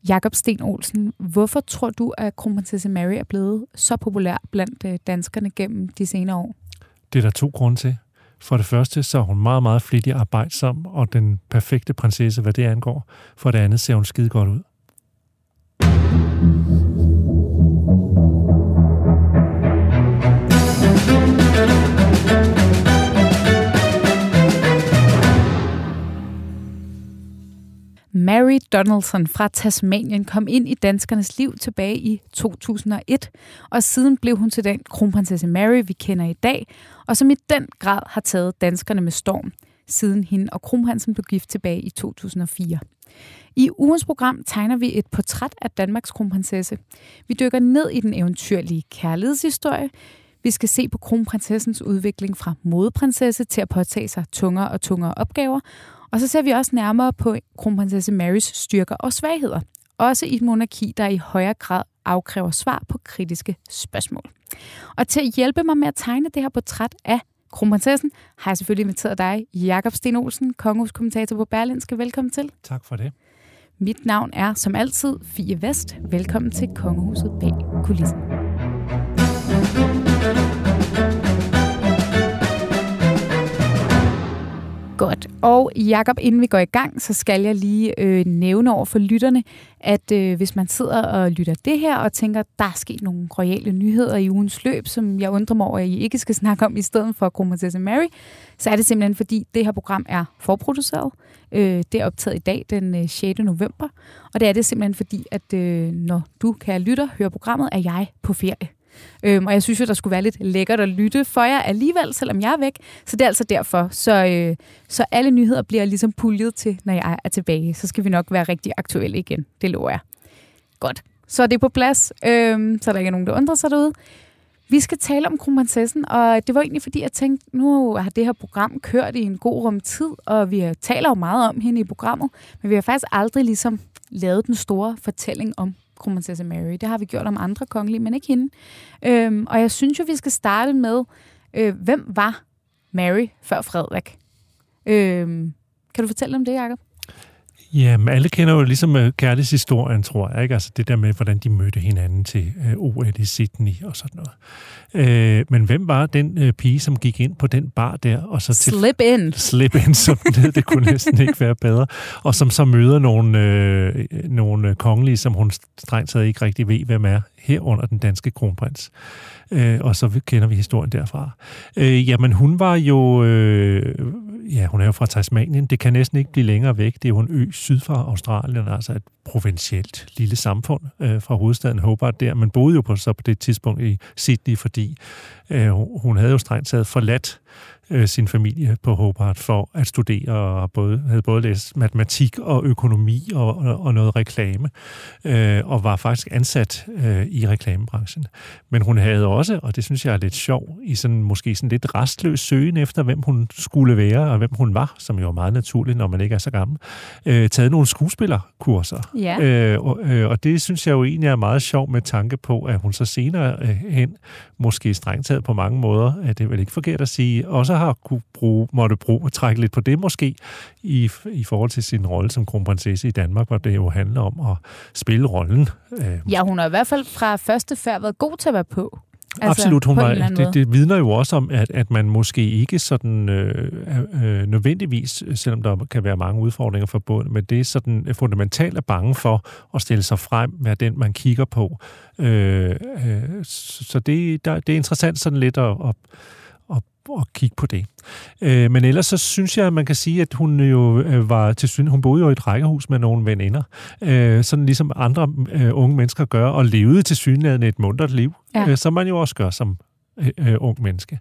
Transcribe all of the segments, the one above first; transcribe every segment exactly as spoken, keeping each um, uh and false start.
Jakob Sten Olsen, hvorfor tror du, at kronprinsesse Mary er blevet så populær blandt danskerne gennem de senere år? Det er der to grunde til. For det første, så er hun meget, meget flittig arbejdsom, og den perfekte prinsesse, hvad det angår. For det andet ser hun skide godt ud. Mary Donaldson fra Tasmanien kom ind i danskernes liv tilbage i to tusind og et, og siden blev hun til den kronprinsesse Mary, vi kender i dag, og som i den grad har taget danskerne med storm, siden hende og kronprinsen blev gift tilbage i to tusind og fire. I ugens program tegner vi et portræt af Danmarks kronprinsesse. Vi dykker ned i den eventyrlige kærlighedshistorie. Vi skal se på kronprinsessens udvikling fra modeprinsesse til at påtage sig tungere og tungere opgaver. Og så ser vi også nærmere på kronprinsesse Marys styrker og svagheder. Også i et monarki, der i højere grad afkræver svar på kritiske spørgsmål. Og til at hjælpe mig med at tegne det her portræt af kronprinsessen, har jeg selvfølgelig inviteret dig, Jakob Sten Olsen, kongehuskommentator på Berlingske. Velkommen til. Tak for det. Mit navn er som altid Fie Vest. Velkommen til Kongehuset bag kulissen. Godt. Og Jakob, inden vi går i gang, så skal jeg lige øh, nævne over for lytterne, at øh, hvis man sidder og lytter det her og tænker, der er sket nogle royale nyheder i ugens løb, som jeg undrer mig over, at I ikke skal snakke om i stedet for kronprinsesse Mary, så er det simpelthen fordi, det her program er forproduceret. Øh, det er optaget i dag, den sjette november. Og det er det simpelthen fordi, at øh, når du, kære lytter, hører programmet, er jeg på ferie. Øhm, og jeg synes jo, der skulle være lidt lækkert at lytte for jer alligevel, selvom jeg er væk. Så det er altså derfor. Så, øh, så alle nyheder bliver ligesom puljet til, når jeg er tilbage. Så skal vi nok være rigtig aktuelle igen. Det lover jeg. Godt. Så er det på plads, øhm, så der ikke er nogen, der undrer sig derude. Vi skal tale om kronprinsessen, og det var egentlig fordi, jeg tænkte, nu har det her program kørt i en god rum tid, og vi taler jo meget om hende i programmet, men vi har faktisk aldrig ligesom lavet den store fortælling om kronprinsesse Mary. Det har vi gjort om andre kongelige, men ikke hende. Øhm, og jeg synes jo, vi skal starte med, øh, hvem var Mary før Frederik? Øhm, kan du fortælle om det, Jakob? Jamen, alle kender jo ligesom kærlighedshistorien, tror jeg, ikke? Altså det der med, hvordan de mødte hinanden til øh, O L i Sydney og sådan noget. Øh, men hvem var den øh, pige, som gik ind på den bar der? Og så til, slip in. Slip in, som den hed. Det kunne næsten ikke være bedre. Og som så møder nogle, øh, nogle kongelige, som hun strengt taget ikke rigtig ved, hvem er, herunder den danske kronprins. Øh, og så kender vi historien derfra. Øh, jamen, hun var jo... Øh, ja, hun er jo fra Tasmanien. Det kan næsten ikke blive længere væk. Det er jo en ø syd for Australien, altså et provincielt lille samfund øh, fra hovedstaden Hobart der. Man boede jo på, så på det tidspunkt i Sydney, fordi øh, hun havde jo strengt taget forladt øh, sin familie på Hobart for at studere, og både, havde både læst matematik og økonomi og, og, og noget reklame, øh, og var faktisk ansat øh, i reklamebranchen. Men hun havde også, og det synes jeg er lidt sjov, i sådan måske sådan lidt restløs søgen efter, hvem hun skulle være, og hvem hun var, som jo er meget naturligt, når man ikke er så gammel, øh, taget nogle skuespillerkurser. Ja. Øh, og, øh, og det synes jeg jo egentlig er meget sjov med tanke på, at hun så senere øh, hen, måske strengt taget på mange måder, at det er vel ikke forkert at sige, også har kunne bruge, måtte bruge og trække lidt på det måske, i, i forhold til sin rolle som kronprinsesse i Danmark, hvor det jo handler om at spille rollen. Øh, ja, hun har i hvert fald fra første færd været god til at være på. Altså, absolut, hun var, det, det vidner jo også om, at, at man måske ikke sådan øh, øh, nødvendigvis, selvom der kan være mange udfordringer forbundet, men det er sådan fundamentalt er bange for at stille sig frem med den, man kigger på. Øh, øh, så det, der, det er interessant sådan lidt at, at, at, at kigge på det. Øh, men ellers så synes jeg, at man kan sige, at hun jo øh, var til syne, hun boede jo i et rækkehus med nogle veninder, øh, sådan ligesom andre øh, unge mennesker gør, og levede til syneladende et muntert liv, ja. øh, som man jo også gør som øh, øh, ung menneske.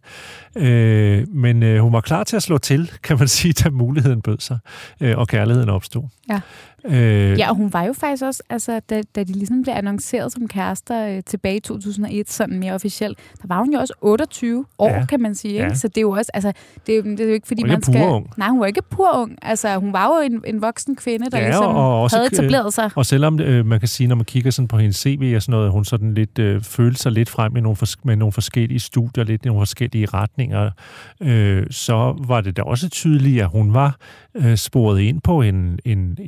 Øh, men øh, hun var klar til at slå til, kan man sige, da muligheden bød sig, øh, og kærligheden opstod. Ja. Øh, ja, og hun var jo faktisk også, altså, da, da de ligesom blev annonceret som kærester øh, tilbage i to tusind og et, sådan mere officielt, der var hun jo også otteogtyve år, ja. Kan man sige. Ikke? Ja. Så det er jo også, altså, det er, det er jo ikke fordi, man skal... Ung. Nej, hun var ikke pur ung. Altså, hun var jo en, en voksen kvinde, der ja, ligesom og også, havde etableret sig. Og selvom øh, man kan sige, når man kigger sådan på hendes C V og sådan noget, hun sådan lidt øh, følte sig lidt frem med nogle, fors- med nogle forskellige studier, lidt nogle forskellige retninger, øh, så var det da også tydeligt, at hun var øh, sporet ind på en, en, en eller anden form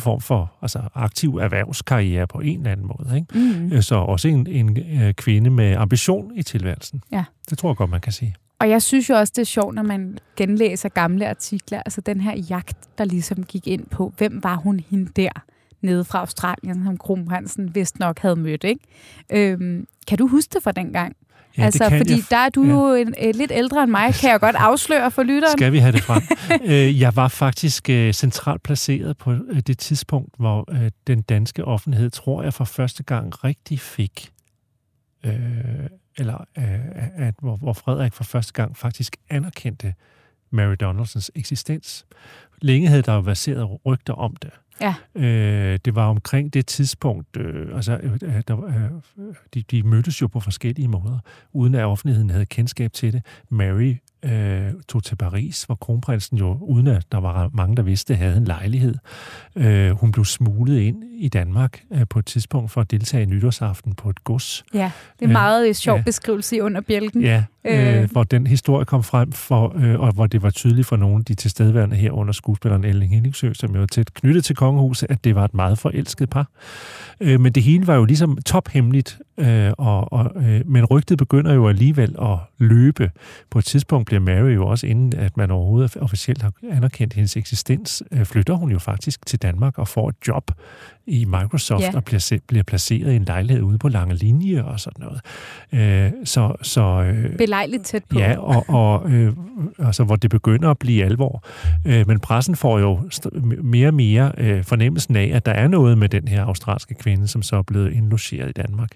form for altså, aktiv erhvervskarriere på en eller anden måde. Ikke? Mm. Så også en, en kvinde med ambition i tilværelsen. Ja. Det tror jeg godt, man kan sige. Og jeg synes jo også, det er sjovt, når man genlæser gamle artikler. Altså den her jagt, der ligesom gik ind på, hvem var hun hende der nede fra Australien, som kronprinsen vist nok havde mødt, ikke? Øhm, kan du huske det fra dengang? Ja, altså, det kan fordi jeg. der er du ja. jo en, en, lidt ældre end mig, kan jeg godt afsløre for lytteren. Skal vi have det frem? Jeg var faktisk centralt placeret på det tidspunkt, hvor den danske offentlighed, tror jeg, for første gang rigtig fik, øh, eller at, hvor, hvor Frederik for første gang faktisk anerkendte Mary Donaldsons eksistens. Længe havde der jo verseret rygter om det. Ja. Øh, det var omkring det tidspunkt, øh, altså, øh, der, øh, de, de mødtes jo på forskellige måder, uden at offentligheden havde kendskab til det. Mary øh, tog til Paris, hvor kronprinsen jo, uden at der var mange, der vidste, havde en lejlighed. Øh, hun blev smuglet ind i Danmark øh, på et tidspunkt for at deltage i nytårsaften på et gods. Ja, det er en meget øh, sjov ja. beskrivelse i Under bjælken. Ja, øh, øh. hvor den historie kom frem, for, øh, og hvor det var tydeligt for nogle af de tilstedeværende her under skuespilleren Elling Henningsø, som jo var tæt knyttet til kongehuset, at det var et meget forelsket par. Øh, men det hele var jo ligesom tophemmeligt, øh, og, og, øh, men rygtet begynder jo alligevel at løbe. På et tidspunkt bliver Mary jo også, inden at man overhovedet officielt har anerkendt hendes eksistens, øh, flytter hun jo faktisk til Danmark og får et job i Microsoft ja. og bliver, bliver placeret i en lejlighed ude på Lange Linje og sådan noget. Øh, så, så, øh, Belejligt tæt på. Ja, og, og øh, altså, hvor det begynder at blive alvor. Øh, men pressen får jo st- mere og mere øh, fornemmelsen af, at der er noget med den her australske kvinde, som så er blevet indlogeret i Danmark.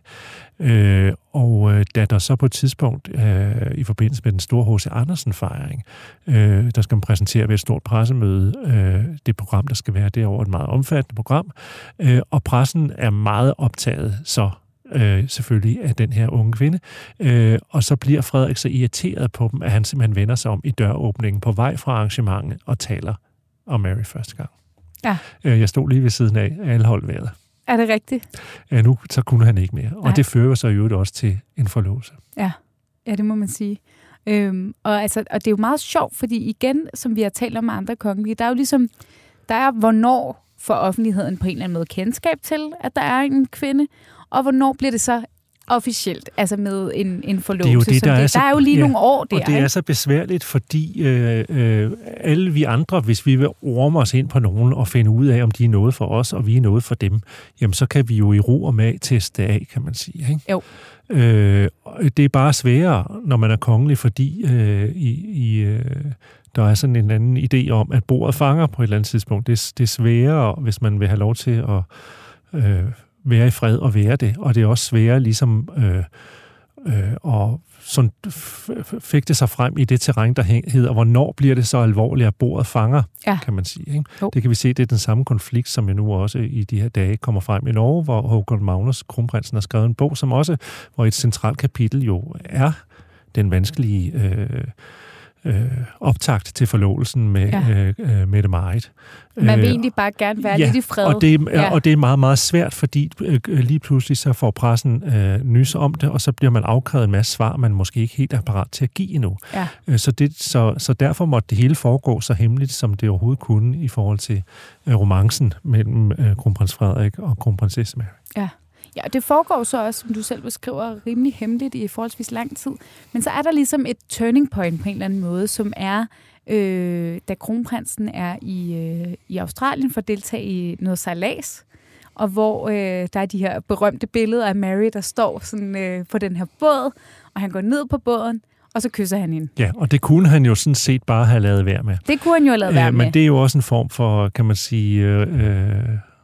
Øh, og øh, da der så på et tidspunkt, øh, i forbindelse med den store H C Andersen-fejring, øh, der skal man præsentere ved et stort pressemøde, øh, det program, der skal være derovre, et meget omfattende program, øh, og pressen er meget optaget så øh, selvfølgelig af den her unge kvinde, øh, og så bliver Frederik så irriteret på dem, at han simpelthen vender sig om i døråbningen på vej fra arrangementet og taler om Mary første gang. Ja. Øh, jeg stod lige ved siden af, alle holdt vejret. Er det rigtigt? Ja, nu så kunne han ikke mere. Og Nej. det fører så jo også til en forlovelse. Ja, ja det må man sige. Øhm, og, altså, og det er jo meget sjovt, fordi igen, som vi har talt om med andre kongelige, der er jo ligesom, der er hvornår får offentligheden på en eller anden måde kendskab til, at der er en kvinde, og hvornår bliver det så officielt, altså med en, en forlovelse. Det er, jo det, der, det. Er så, der er jo lige ja, nogle år der. Og det er ikke? så besværligt, fordi øh, øh, alle vi andre, hvis vi vil orme os ind på nogen og finde ud af, om de er noget for os, og vi er noget for dem, jamen så kan vi jo i ro og mag teste af, kan man sige. Ikke? Jo. Øh, det er bare sværere, når man er kongelig, fordi øh, i... i øh, der er sådan en anden idé om, at bordet fanger på et eller andet tidspunkt. Det, det er sværere, hvis man vil have lov til at øh, være i fred og være det. Og det er også sværere ligesom øh, øh, at sådan fægte sig frem i det terræn, der hedder, hvornår bliver det så alvorligt, at bordet fanger, ja. kan man sige. Ikke? Det kan vi se, det er den samme konflikt, som jo nu også i de her dage kommer frem i Norge, hvor Håkon Magnus, kronprinsen, har skrevet en bog, som også, hvor et centralt kapitel jo er den vanskelige øh, Øh, optakt til forlovelsen med ja. øh, Mette-Marit. Man vil egentlig bare gerne være ja, lidt i fred. Og det, ja. og det er meget, meget svært, fordi øh, lige pludselig så får pressen øh, nys om det, og så bliver man afkrævet en masse svar, man måske ikke helt er parat til at give endnu. Ja. Øh, så, det, så, så derfor måtte det hele foregå så hemmeligt, som det overhovedet kunne i forhold til øh, romancen mellem øh, kronprins Frederik og kronprinsesse Mary. Ja. Ja, det foregår så også, som du selv beskriver, rimelig hemmeligt i forholdsvis lang tid. Men så er der ligesom et turning point på en eller anden måde, som er, øh, da kronprinsen er i, øh, i Australien for at deltage i noget sejlads, og hvor øh, der er de her berømte billeder af Mary, der står sådan, øh, på den her båd, og han går ned på båden, og så kysser han hende. Ja, og det kunne han jo sådan set bare have lavet være med. Det kunne han jo have lavet være øh, med. Men det er jo også en form for, kan man sige... Øh,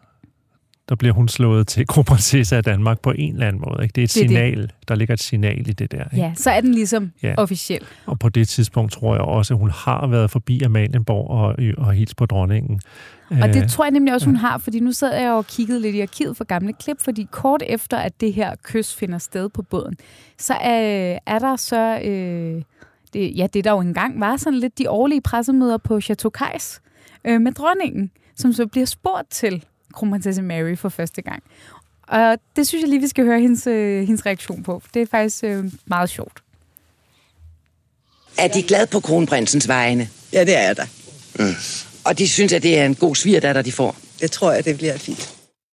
der bliver hun slået til kronprinsesse af Danmark på en eller anden måde. Ikke? Det er et det signal. Det. Der ligger et signal i det der. Ikke? Ja, så er den ligesom ja. officiel. Og på det tidspunkt tror jeg også, at hun har været forbi Amalienborg og, og hils på dronningen. Og det tror jeg nemlig også, hun har, fordi nu sad jeg og kiggede lidt i arkivet for gamle klip, fordi kort efter, at det her kys finder sted på båden, så er, er der så... Øh, det, ja, det der jo engang var sådan lidt de årlige pressemøder på Chateau Cais øh, med dronningen, som så bliver spurgt til kronprinsesse Mary for første gang. Og det synes jeg lige, vi skal høre hendes, øh, hendes reaktion på. Det er faktisk øh, meget sjovt. Er de glade på kronprinsens vegne? Ja, det er jeg da. Mm. Og de synes, at det er en god svigerdatter, de får? Det tror jeg, det bliver fint.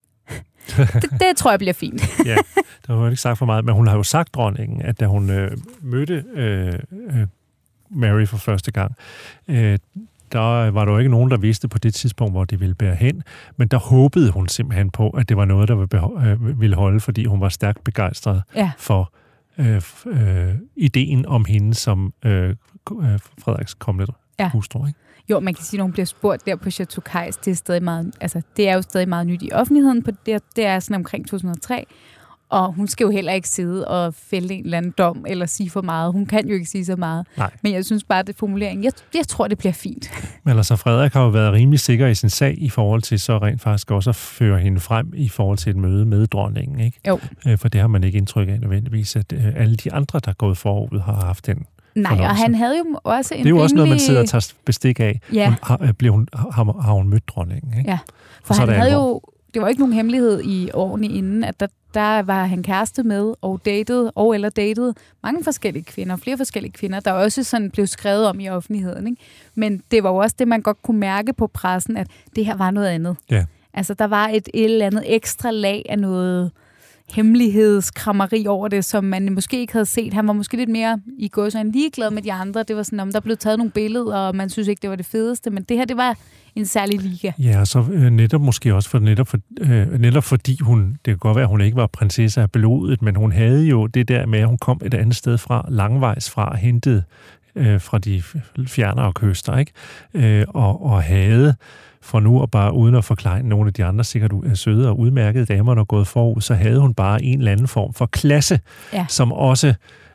det, det tror jeg bliver fint. Ja, det har hun ikke sagt for meget, men hun har jo sagt, dronningen, at da hun øh, mødte øh, øh, Mary for første gang, øh, der var der jo ikke nogen, der vidste på det tidspunkt, hvor det ville bære hen, men der håbede hun simpelthen på, at det var noget, der ville holde, fordi hun var stærkt begejstret ja. for øh, øh, ideen om hende som øh, Frederiks kommende ja. hustru, ikke? Jo, man kan sige, når hun bliver spurgt der på Chateau Cais, det er stadig meget, altså det er jo stadig meget nyt i offentligheden, på det, det er sådan omkring to tusind og tre, og hun skal jo heller ikke sidde og fælde en eller anden dom, eller sige for meget. Hun kan jo ikke sige så meget. Nej. Men jeg synes bare, det formulering, jeg, jeg tror, det bliver fint. Men altså, Frederik har jo været rimelig sikker i sin sag, i forhold til så rent faktisk også at føre hende frem i forhold til et møde med dronningen, ikke? Jo. For det har man ikke indtryk af nødvendigvis, at alle de andre, der er gået forud, har haft den. Nej, fornøjelse. Og han havde jo også en Det er jo rimelig... også noget, man sidder og tager bestik af. Ja. Hun, har, bliver hun, har, har hun mødt dronningen, ikke? Ja, for han havde jo... Det var ikke nogen hemmelighed i årene inden, at der, der var han kæreste med og dated, og eller dated mange forskellige kvinder, flere forskellige kvinder, der også sådan blev skrevet om i offentligheden, ikke? Men det var jo også det, man godt kunne mærke på pressen, at det her var noget andet. Ja. Altså, der var et, et eller andet ekstra lag af noget hemmelighedskrammeri over det, som man måske ikke havde set. Han var måske lidt mere i gåseøjne ligeglad med de andre. Det var sådan, om der blev taget nogle billeder, og man synes ikke, det var det fedeste, men det her, det var en særlig liga. Ja, og så øh, netop måske også for netop, for, øh, netop fordi hun, det kan godt være, at hun ikke var prinsesse af blodet, men hun havde jo det der med, at hun kom et andet sted fra, langvejs fra, hentet øh, fra de fjernere kyster, ikke? Øh, og, og havde for nu, og bare uden at forklejne nogle af de andre sikkert søde og udmærkede damer, der er gået forud, så havde hun bare en eller anden form for klasse, ja. som også,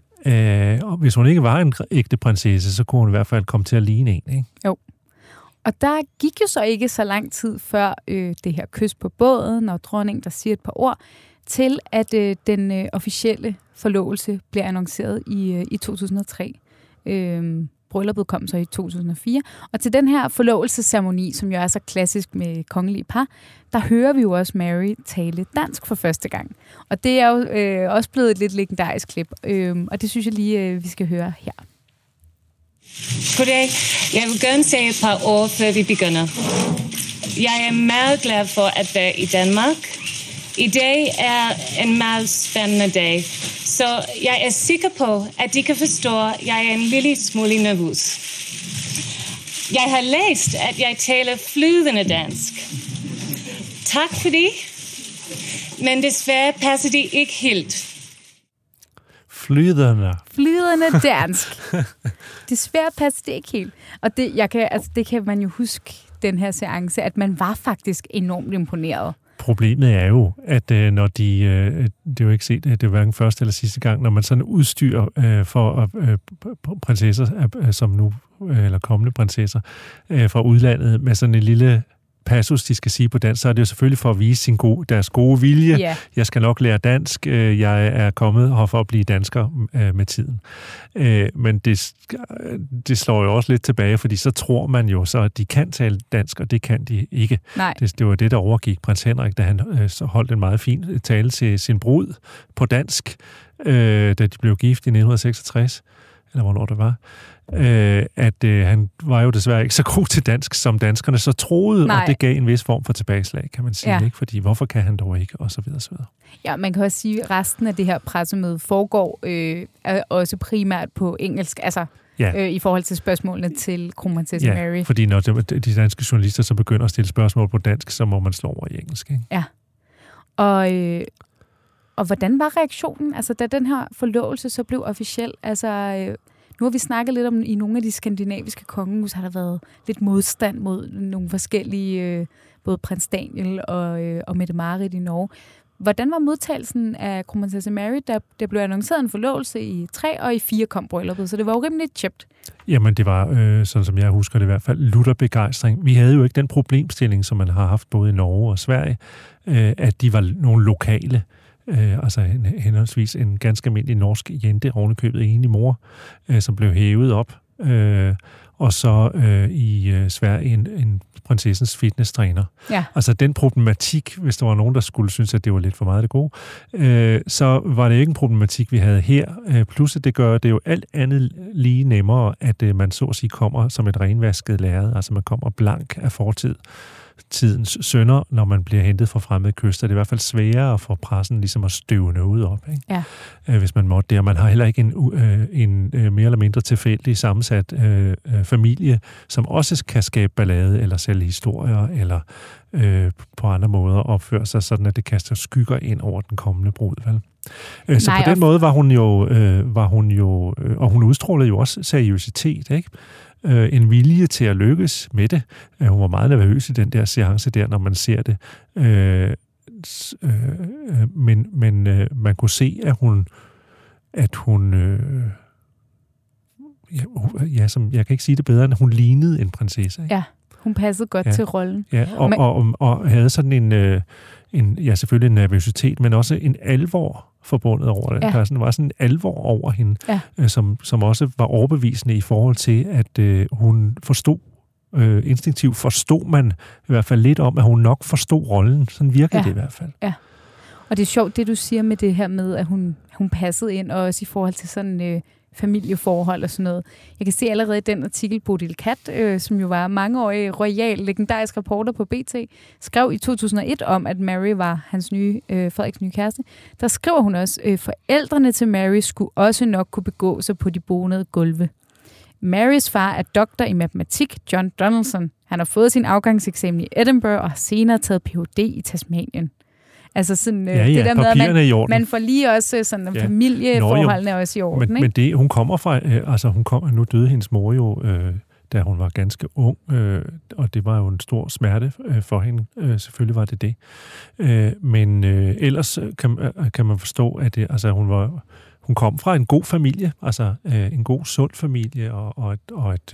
øh, hvis hun ikke var en ægte prinsesse, så kunne hun i hvert fald komme til at ligne en, ikke? Jo. Og der gik jo så ikke så lang tid før øh, det her kys på båden, og dronningen, der siger et par ord, til at øh, den øh, officielle forlovelse bliver annonceret i, øh, i to tusind og tre. Øh, Brylluppet kom så i to tusind og fire. Og til den her forlovelsesceremoni, som jo er så klassisk med kongelige par, der hører vi jo også Mary tale dansk for første gang. Og det er jo øh, også blevet et lidt legendarisk klip. Øh, og det synes jeg lige, øh, vi skal høre her. Goddag. Jeg vil gerne sige et par ord, før vi begynder. Jeg er meget glad for at være i Danmark. I dag er en meget spændende dag, så jeg er sikker på, at de kan forstå, at jeg er en lille smule nervøs. Jeg har læst, at jeg taler flydende dansk. Tak for det, men desværre passer det ikke helt. Flydende. Flydende dansk. Desværre passer det ikke helt. Og det, jeg kan, altså, det kan man jo huske, den her seance, at man var faktisk enormt imponeret. Problemet er jo, at øh, når de, øh, det er jo ikke set, det er hverken første eller sidste gang, når man sådan udstyrer øh, for øh, prinsesser, øh, som nu, øh, eller kommende prinsesser, øh, fra udlandet, med sådan en lille passus, de skal sige på dansk, så er det jo selvfølgelig for at vise sin gode, deres gode vilje. Yeah. Jeg skal nok lære dansk. Jeg er kommet her for at blive dansker med tiden. Men det, det slår jo også lidt tilbage, fordi så tror man jo så, at de kan tale dansk, og det kan de ikke. Det, det var det, der overgik prins Henrik, da han så holdt en meget fin tale til sin brud på dansk, da de blev gift i nitten seksogtres, eller hvornår det var. Øh, at øh, han var jo desværre ikke så god til dansk, som danskerne så troede, Nej. og det gav en vis form for tilbageslag, kan man sige, ja. ikke? Fordi hvorfor kan han dog ikke, og så videre, så videre. Ja, man kan også sige, at resten af det her pressemøde foregår øh, også primært på engelsk, altså ja. øh, i forhold til spørgsmålene til kronprinsesse ja, Mary. Fordi når de, de danske journalister så begynder at stille spørgsmål på dansk, så må man slå over i engelsk, ikke? Ja, og... Øh, Og hvordan var reaktionen, altså da den her forlovelse så blev officiel? Altså, øh, nu har vi snakket lidt om, i nogle af de skandinaviske kongehus har der været lidt modstand mod nogle forskellige, øh, både prins Daniel og, øh, og Mette-Marit i Norge. Hvordan var modtagelsen af kronprinsesse Mary, da der blev annonceret en forlovelse i tre, og i fire kom brylluppet, så det var jo rimelig tjept. Jamen, det var, øh, sådan som jeg husker det i hvert fald, lutterbegejstring. Vi havde jo ikke den problemstilling, som man har haft både i Norge og Sverige, øh, at de var nogle lokale. Øh, altså en, henholdsvis en ganske almindelig norsk jente, ovenikøbet enig mor, øh, som blev hævet op, øh, og så øh, i øh, Sverige en, en prinsessens fitnesstræner. Ja. Altså den problematik, hvis der var nogen, der skulle synes, at det var lidt for meget det gode, øh, så var det ikke en problematik, vi havde her. Øh, plus det gør det jo alt andet lige nemmere, at øh, man så at sige kommer som et renvasket lærred, altså man kommer blank af fortid. tidens synder, når man bliver hentet fra fremmede kyster. Det er i hvert fald sværere for pressen ligesom at støve noget op, ikke? Ja. Øh, hvis man måtte det. Og man har heller ikke en, øh, en øh, mere eller mindre tilfældig sammensat øh, øh, familie, som også kan skabe ballade, eller sælge historier, eller øh, på andre måder opføre sig, sådan at det kaster skygger ind over den kommende brud, vel? Øh, så Nej, på den måde var hun jo, øh, var hun jo øh, og hun udstrålede jo også seriøsitet, ikke? En vilje til at lykkes med det. Hun var meget nervøs i den der seance der, når man ser det. Øh, øh, men men øh, man kunne se, at hun at hun øh, ja, ja, som, jeg kan ikke sige det bedre, end hun lignede en prinsesse. Ikke? Ja, hun passede godt ja. til rollen. Ja, og, men... og, og, og havde sådan en, øh, en, ja selvfølgelig en nervøsitet, men også en alvor forbundet over det. Ja. Der sådan, var sådan en alvor over hende, ja. øh, som, som også var overbevisende i forhold til, at øh, hun forstod, øh, instinktivt forstod man i hvert fald lidt om, at hun nok forstod rollen. Sådan virkede ja. det i hvert fald. Ja. Og det er sjovt, det du siger med det her med, at hun, hun passede ind, og også i forhold til sådan øh, familieforhold og sådan noget. Jeg kan se allerede i den artikel, Bodil Kat, øh, som jo var mangeårig royal, legendarisk reporter på B T, skrev i to tusind og et om, at Mary var hans nye, øh, Frederiks nye kæreste. Der skriver hun også, øh, forældrene til Mary skulle også nok kunne begå sig på de bonede gulve. Marys far er doktor i matematik, John Donaldson. Han har fået sin afgangseksamen i Edinburgh og har senere taget P H D i Tasmanien. Altså sådan, ja, ja, det der med, at man, man får lige også sådan, ja. familieforholdene er også i orden, men, ikke? Men det, hun kommer fra, øh, altså hun kom, nu døde hendes mor jo, øh, da hun var ganske ung, øh, og det var jo en stor smerte øh, for hende. Øh, selvfølgelig var det det. Øh, men øh, ellers kan, kan man forstå, at det, altså, hun var, hun kom fra en god familie, altså øh, en god, sund familie, og, og et, og et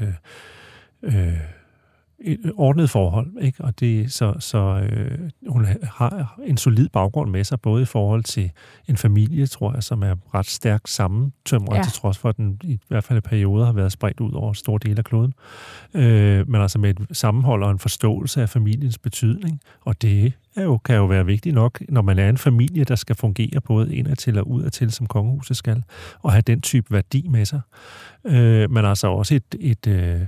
øh, øh, et ordnet forhold, ikke? Og det så så øh, hun har en solid baggrund med sig, både i forhold til en familie, tror jeg, som er ret stærkt sammentømret, ja. til trods for at den i hvert fald i perioder har været spredt ud over store dele af kloden. Øh, men altså med et sammenhold og en forståelse af familiens betydning, og det er jo, kan jo være vigtigt nok, når man er en familie, der skal fungere både indadtil og udadtil, som kongehuset skal, og have den type værdi med sig. Øh, men altså også et, et, et,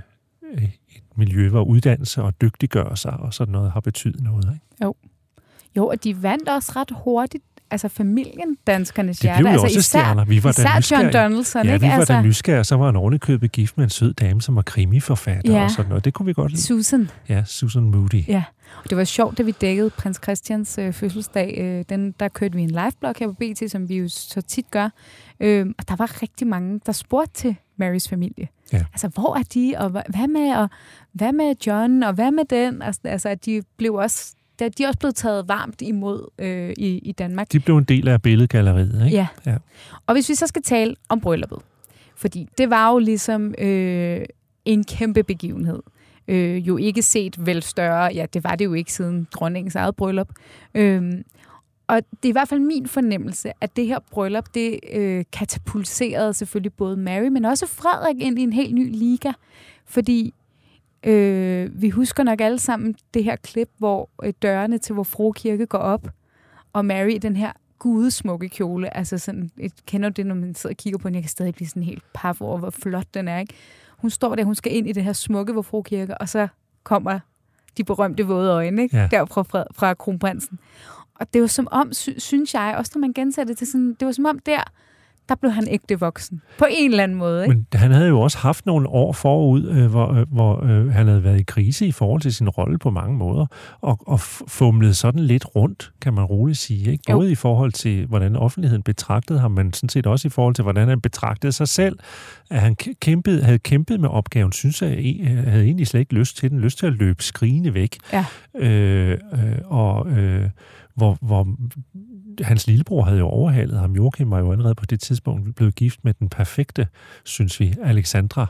et miljø, hvor uddannelse og dygtiggøre sig og sådan noget har betydet noget, ikke? Jo. Jo, og de vandt også ret hurtigt, altså familien, danskernes hjerte. Det blev jo altså også især, stjerner. Vi var især John Donaldson, ja, ikke? vi var altså... da nysgerrige, så var han ovenikøbet gift med en sød dame, som var krimiforfatter ja. og sådan noget. Det kunne vi godt lide. Susan. Ja, Susan Moody. Ja, og det var sjovt, da vi dækkede prins Christians øh, fødselsdag. Øh, den, der kørte vi en liveblog her på B T, som vi jo så tit gør. Øh, og der var rigtig mange, der spurgte til Marys familie. Ja. Altså, hvor er de, og hvad med, og hvad med John, og hvad med den? Altså, altså at de blev også... De er også blevet taget varmt imod øh, i, i Danmark. De blev en del af billedgalleriet, ikke? Ja. ja. Og hvis vi så skal tale om brylluppet, fordi det var jo ligesom øh, en kæmpe begivenhed. Øh, jo ikke set vel større, ja, det var det jo ikke siden dronningens eget bryllup. Øh, og det er i hvert fald min fornemmelse, at det her bryllup, det øh, katapulserede selvfølgelig både Mary, men også Frederik ind i en helt ny liga. Fordi Øh, vi husker nok alle sammen det her klip, hvor øh, dørene til Vor Frue Kirke går op, og Mary i den her gudesmukke kjole, altså sådan, et, kender du det, når man sidder og kigger på den, jeg kan stadig blive sådan helt paf over, hvor flot den er, ikke? Hun står der, hun skal ind i det her smukke Vor Frue Kirke, og så kommer de berømte våde øjne, ikke? Ja. Der fra, fra, fra kronprinsen. Og det var som om, sy- synes jeg, også når man gensætter det til sådan, det var som om der, der blev han ægte voksen. På en eller anden måde, ikke? Men han havde jo også haft nogle år forud, øh, hvor, øh, hvor øh, han havde været i krise i forhold til sin rolle på mange måder, og, og fumlede sådan lidt rundt, kan man roligt sige, ikke? Både jo. I forhold til, hvordan offentligheden betragtede ham, men sådan set også i forhold til, hvordan han betragtede sig selv. At han kæmpede, havde kæmpet med opgaven, synes jeg, havde egentlig slet ikke lyst til den, lyst til at løbe skrigende væk. Ja. Øh, øh, og øh, hvor, hvor hans lillebror havde jo overhalet ham. Joachim var jo allerede på det tidspunkt blevet gift med den perfekte, synes vi, Alexandra.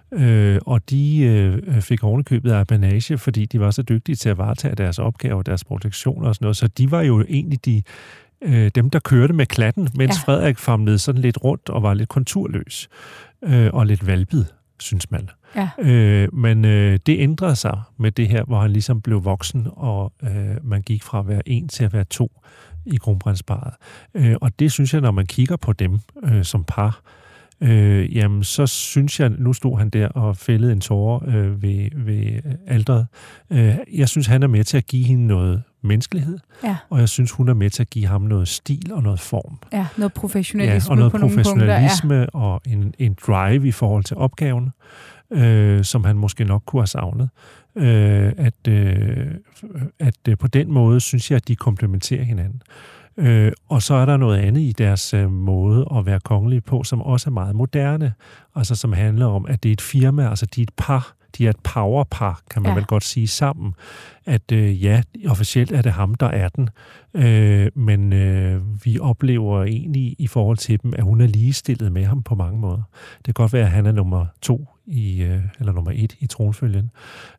Øh, og de øh, fik ovenikøbet af apanage, fordi de var så dygtige til at varetage deres opgaver, deres protektion og sådan noget. Så de var jo egentlig de, øh, dem, der kørte med klatten, mens ja. Frederik famlede sådan lidt rundt og var lidt konturløs øh, og lidt valpet, synes man. Ja. Øh, men øh, det ændrede sig med det her, hvor han ligesom blev voksen, og øh, man gik fra at være en til at være to i kronprinsparet. Øh, og det synes jeg, når man kigger på dem øh, som par, øh, jamen så synes jeg, nu stod han der og fældede en tåre øh, ved, ved alteret. Øh, jeg synes, han er med til at give hende noget menneskelighed, ja. og jeg synes, hun er med til at give ham noget stil og noget form. Ja, noget professionalisme ja, og noget på professionalisme nogle punkter, ja. og en, en drive i forhold til opgaven, øh, som han måske nok kunne have savnet. Øh, at, øh, at øh, på den måde synes jeg, at de komplementerer hinanden. Øh, og så er der noget andet i deres øh, måde at være kongelige på, som også er meget moderne, altså som handler om, at det er et firma, altså de er et par, de er et powerpar, kan man ja. vel godt sige sammen, at øh, ja, officielt er det ham, der er den, øh, men øh, vi oplever egentlig i forhold til dem, at hun er ligestillet med ham på mange måder. Det kan godt være, at han er nummer to i, øh, eller nummer et i tronfølgen,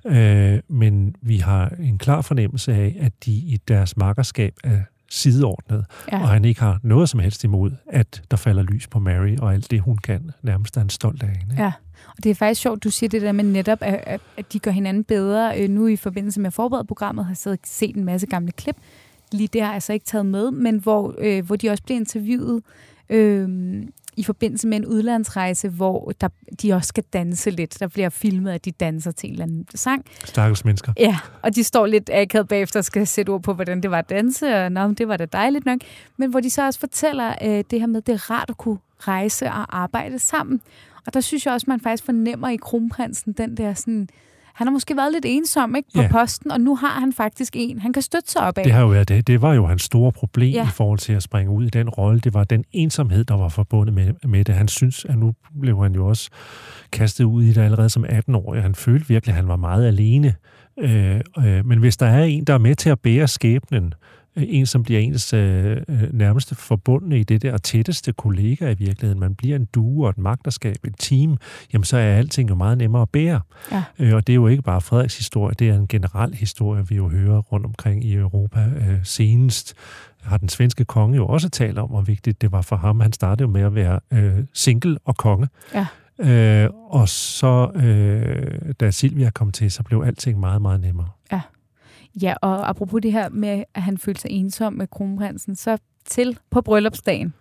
øh, men vi har en klar fornemmelse af, at de i deres makkerskab er sideordnet, ja. og han ikke har noget som helst imod, at der falder lys på Mary, og alt det, hun kan, nærmest er en stolt af hende. Ja, og det er faktisk sjovt, du siger det der med netop, at, at de gør hinanden bedre. Nu i forbindelse med at forberede programmet, har jeg set en masse gamle klip. Lige det har jeg altså ikke taget med, men hvor, øh, hvor de også bliver interviewet øh, i forbindelse med en udlandsrejse, hvor der, de også skal danse lidt. Der bliver filmet, at de danser til en eller anden sang. Stakkels mennesker. Ja, og de står lidt akavet bagefter og skal sætte ord på, hvordan det var at danse, og nå, det var da dejligt nok. Men hvor de så også fortæller øh, det her med, det er rart at kunne rejse og arbejde sammen. Og der synes jeg også, man faktisk fornemmer i kronprinsen den der sådan... Han har måske været lidt ensom, ikke, på ja. posten, og nu har han faktisk en, han kan støtte sig op af. Det har jo været det. Det var jo hans store problem ja. i forhold til at springe ud i den rolle. Det var den ensomhed, der var forbundet med, med det. Han synes, at nu blev han jo også kastet ud i det allerede som atten-årig. Han følte virkelig, at han var meget alene. Øh, øh, men hvis der er en, der er med til at bære skæbnen, en, som bliver ens øh, nærmeste forbundne i det der tætteste kollega i virkeligheden. Man bliver en duo og et magterskab, et team, jamen så er alting jo meget nemmere at bære. Ja. Øh, og det er jo ikke bare Frederiks historie, det er en generel historie, vi jo hører rundt omkring i Europa. Øh, senest har den svenske konge jo også talt om, hvor vigtigt det var for ham. Han startede jo med at være øh, single og konge. Ja. Øh, og så, øh, da Silvia kom til, så blev alting meget, meget nemmere. Ja. Ja, og apropos det her med, at han følte sig ensom med kronprinsen, så til på bryllupsdagen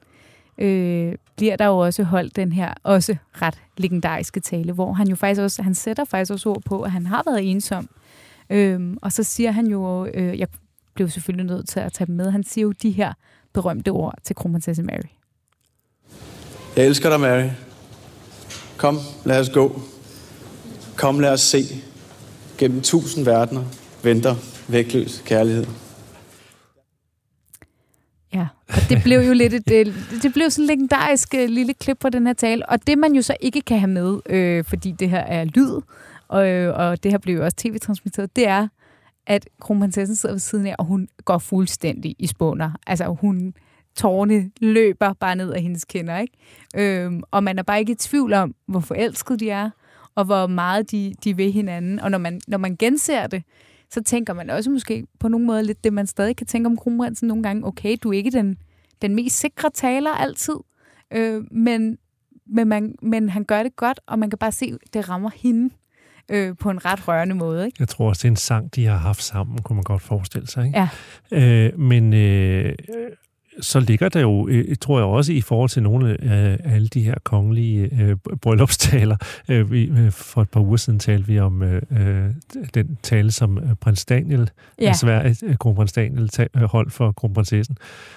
øh, bliver der jo også holdt den her også ret legendariske tale, hvor han jo faktisk også, han sætter faktisk også ord på, at han har været ensom. Øh, og så siger han jo, øh, jeg blev selvfølgelig nødt til at tage dem med, han siger jo de her berømte ord til kronprinsesse Mary. Jeg elsker dig, Mary. Kom, lad os gå. Kom, lad os se. Gennem tusind verdener venter vægtløs kærlighed. Ja, og det blev jo lidt et, det blev sådan en legendarisk lille klip på den her tale, og det man jo så ikke kan have med, øh, fordi det her er lyd, og, og det her blev jo også tv-transmitteret, det er, at kronprinsessen sidder ved siden af, og hun går fuldstændig i spåner. Altså hun, tårerne løber bare ned af hendes kinder, ikke? Øhm, og man er bare ikke i tvivl om, hvor forelskede de er, og hvor meget de, de vil hinanden. Og når man, når man genser det, så tænker man også måske på nogle måder lidt det, man stadig kan tænke om kronprinsen nogle gange. Okay, du er ikke den, den mest sikre taler altid, øh, men, men, man, men han gør det godt, og man kan bare se, at det rammer hende øh, på en ret rørende måde. Ikke? Jeg tror også, det er en sang, de har haft sammen, kunne man godt forestille sig. Ikke? Ja. Øh, men... Øh, så ligger der jo, tror jeg også, i forhold til nogle af alle de her kongelige øh, bryllupstaler. Øh, vi, for et par uger siden talte vi om øh, den tale, som prins Daniel, ja. Sverige, kronprins Daniel, holdt for kronprinsessen.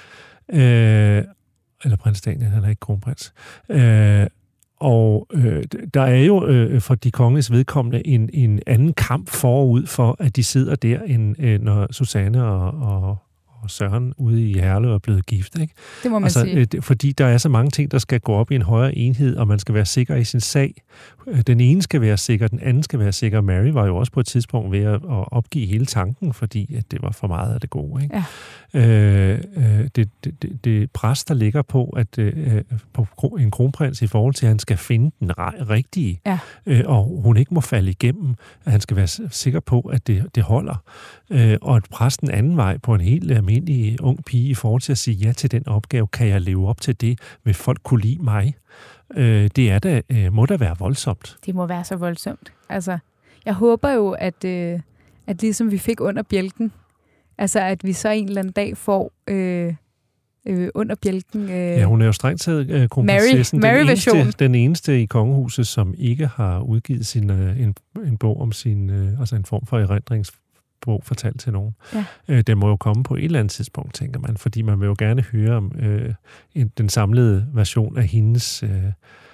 Øh, eller prins Daniel, han er ikke kronprins. Øh, og øh, der er jo øh, for de kongeliges vedkommende en, en anden kamp forud for, at de sidder der, end, øh, når Susanne og, og og Søren ude i Herlev er blevet gift, ikke? Det må man altså, sige. Øh, fordi der er så mange ting, der skal gå op i en højere enhed, og man skal være sikker i sin sag. Den ene skal være sikker, den anden skal være sikker. Mary var jo også på et tidspunkt ved at opgive hele tanken, fordi at det var for meget af det gode, ikke? Ja. Øh, det, det, det, det pres, der ligger på, at øh, på en kronprins i forhold til, at han skal finde den rigtige, ja. øh, og hun ikke må falde igennem, at han skal være sikker på, at det, det holder. Øh, og at pres den anden vej på en helt almindelig ung pige i forhold til at sige ja til den opgave, kan jeg leve op til det, vil folk kunne lide mig? Øh, det er da, øh, må da være voldsomt. Det må være så voldsomt. Altså, jeg håber jo, at, øh, at ligesom vi fik under bjælken, altså at vi så en eller anden dag får øh, øh, under bjælken. Øh, ja, hun er jo strengt taget øh, kronprinsessen. Mary, den, eneste, den eneste i kongehuset, som ikke har udgivet sin, øh, en, en bog om sin, øh, altså en form for erindringsbog fortalt til nogen. Ja. Øh, den må jo komme på et eller andet tidspunkt, tænker man, fordi man vil jo gerne høre om øh, en, den samlede version af hendes øh,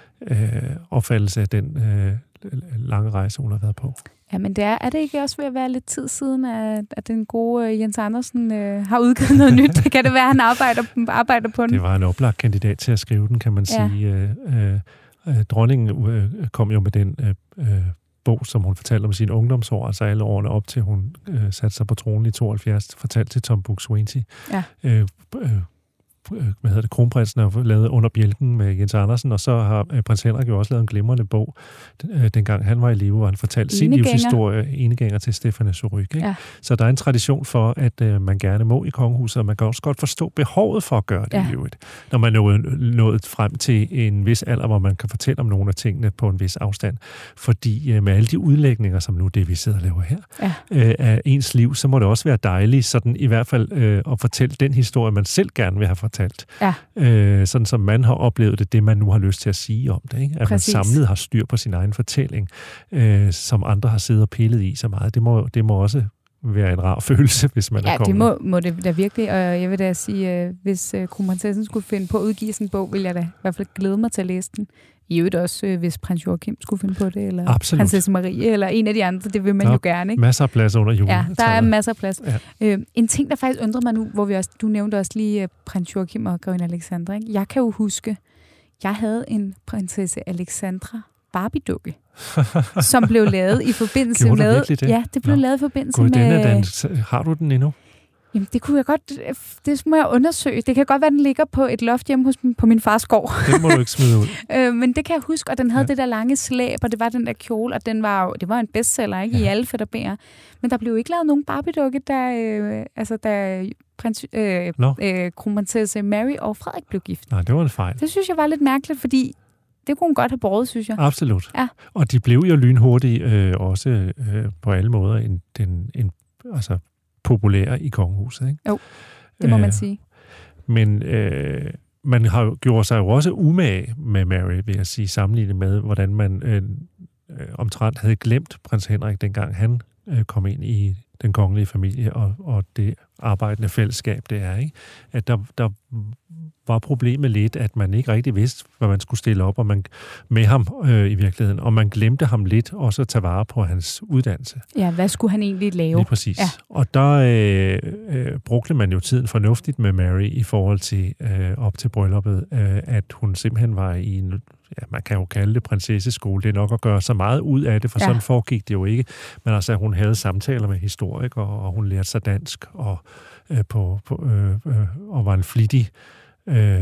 øh, opfattelse af den øh, lange rejse, hun har været på. Ja, men det er, er det ikke også ved at være lidt tid siden, at, at den gode uh, Jens Andersen uh, har udgivet noget nyt? Kan det være, at han arbejder, arbejder på den? Det var en oplagt kandidat til at skrive den, kan man ja. sige. Uh, uh, dronningen uh, kom jo med den uh, uh, bog, som hun fortalte om sine ungdomsår, altså alle årene op til, hun uh, satte sig på tronen i tooghalvfjerds, fortalte til Tom Buk-Swienty. Ja. Uh, uh, hvad hedder det, kronprinsen har lavet Under bjælken med Jens Andersen, og så har øh, prins Henrik jo også lavet en glimrende bog, øh, dengang han var i live, og han fortalte sin livshistorie, enegænger til Stefanie Surrugue. Ja. Så der er en tradition for, at øh, man gerne må i kongehuset, og man kan også godt forstå behovet for at gøre det ja. i øvrigt, når man er nået frem til en vis alder, hvor man kan fortælle om nogle af tingene på en vis afstand. Fordi øh, med alle de udlægninger, som nu det, vi sidder og laver her, ja. øh, af ens liv, så må det også være dejligt, sådan i hvert fald øh, at fortælle den historie, man selv gerne vil have fortalt. Ja. Øh, sådan som man har oplevet det, det man nu har lyst til at sige om det. Ikke? At Præcis. man samlet har styr på sin egen fortælling, øh, som andre har siddet og pillet i så meget. Det må, det må også være en rar følelse, hvis man ja, er kommet. Ja, det må, må det da virkelig, og jeg vil da sige, øh, hvis øh, kronprinsessen skulle finde på at udgive sådan en bog, vil jeg da i hvert fald glæde mig til at læse den. I øvrigt også, øh, hvis prins Joachim skulle finde på det, eller Absolut. prinsesse Marie, eller en af de andre, det vil man der jo gerne. Ikke? Masser af plads under julen. Ja, der er masser af plads. Ja. Øh, en ting, der faktisk undrer mig nu, hvor vi også, du nævnte også lige uh, prins Joachim og grevinde Alexandra. Ikke? Jeg kan jo huske, jeg havde en prinsesse Alexandra Barbie-dukke, som blev lavet i forbindelse Gjorde med... Det? Ja, det blev Nå. lavet i forbindelse God, med... Den, har du den endnu? Jamen, det kunne jeg godt... Det må jeg undersøge. Det kan godt være, den ligger på et loft hjemme hos, på min fars gård. Den må du ikke smide ud. øh, men det kan jeg huske, og den havde ja. det der lange slæb, og det var den der kjole, og den var jo, det var en bestseller, ikke? Ja. I alle fætterbærer. Men der blev jo ikke lavet nogen Barbie-dukke, da, øh, altså, da prins, øh, no. øh, kronprinsesse Mary og Frederik blev gift. Nej, det var en fejl. Det synes jeg var lidt mærkeligt, fordi det kunne hun godt have båret, synes jeg. Absolut. Ja. Og de blev jo lynhurtigt øh, også øh, på alle måder en, en, en altså, populære i kongehuset. Ikke? Jo, det må øh, man sige. Men øh, man har jo gjort sig jo også umage med Mary, vil jeg sige, sammenlignet med, hvordan man øh, øh, omtrent havde glemt prins Henrik, dengang han øh, kom ind i den kongelige familie, og, og det arbejdende fællesskab, det er, ikke? At der, der var problemet lidt, at man ikke rigtig vidste, hvad man skulle stille op og man, med ham øh, i virkeligheden, og man glemte ham lidt også at tage vare på hans uddannelse. Ja, hvad skulle han egentlig lave? Lige præcis. Ja. Og der øh, øh, brugte man jo tiden fornuftigt med Mary i forhold til øh, op til brylluppet, øh, at hun simpelthen var i en, ja, man kan jo kalde det prinsesseskole. Det er nok at gøre så meget ud af det, for ja. sådan foregik det jo ikke. Men altså, hun havde samtaler med historikere, og hun lærte sig dansk, og, øh, på, på, øh, øh, og var en flittig Øh,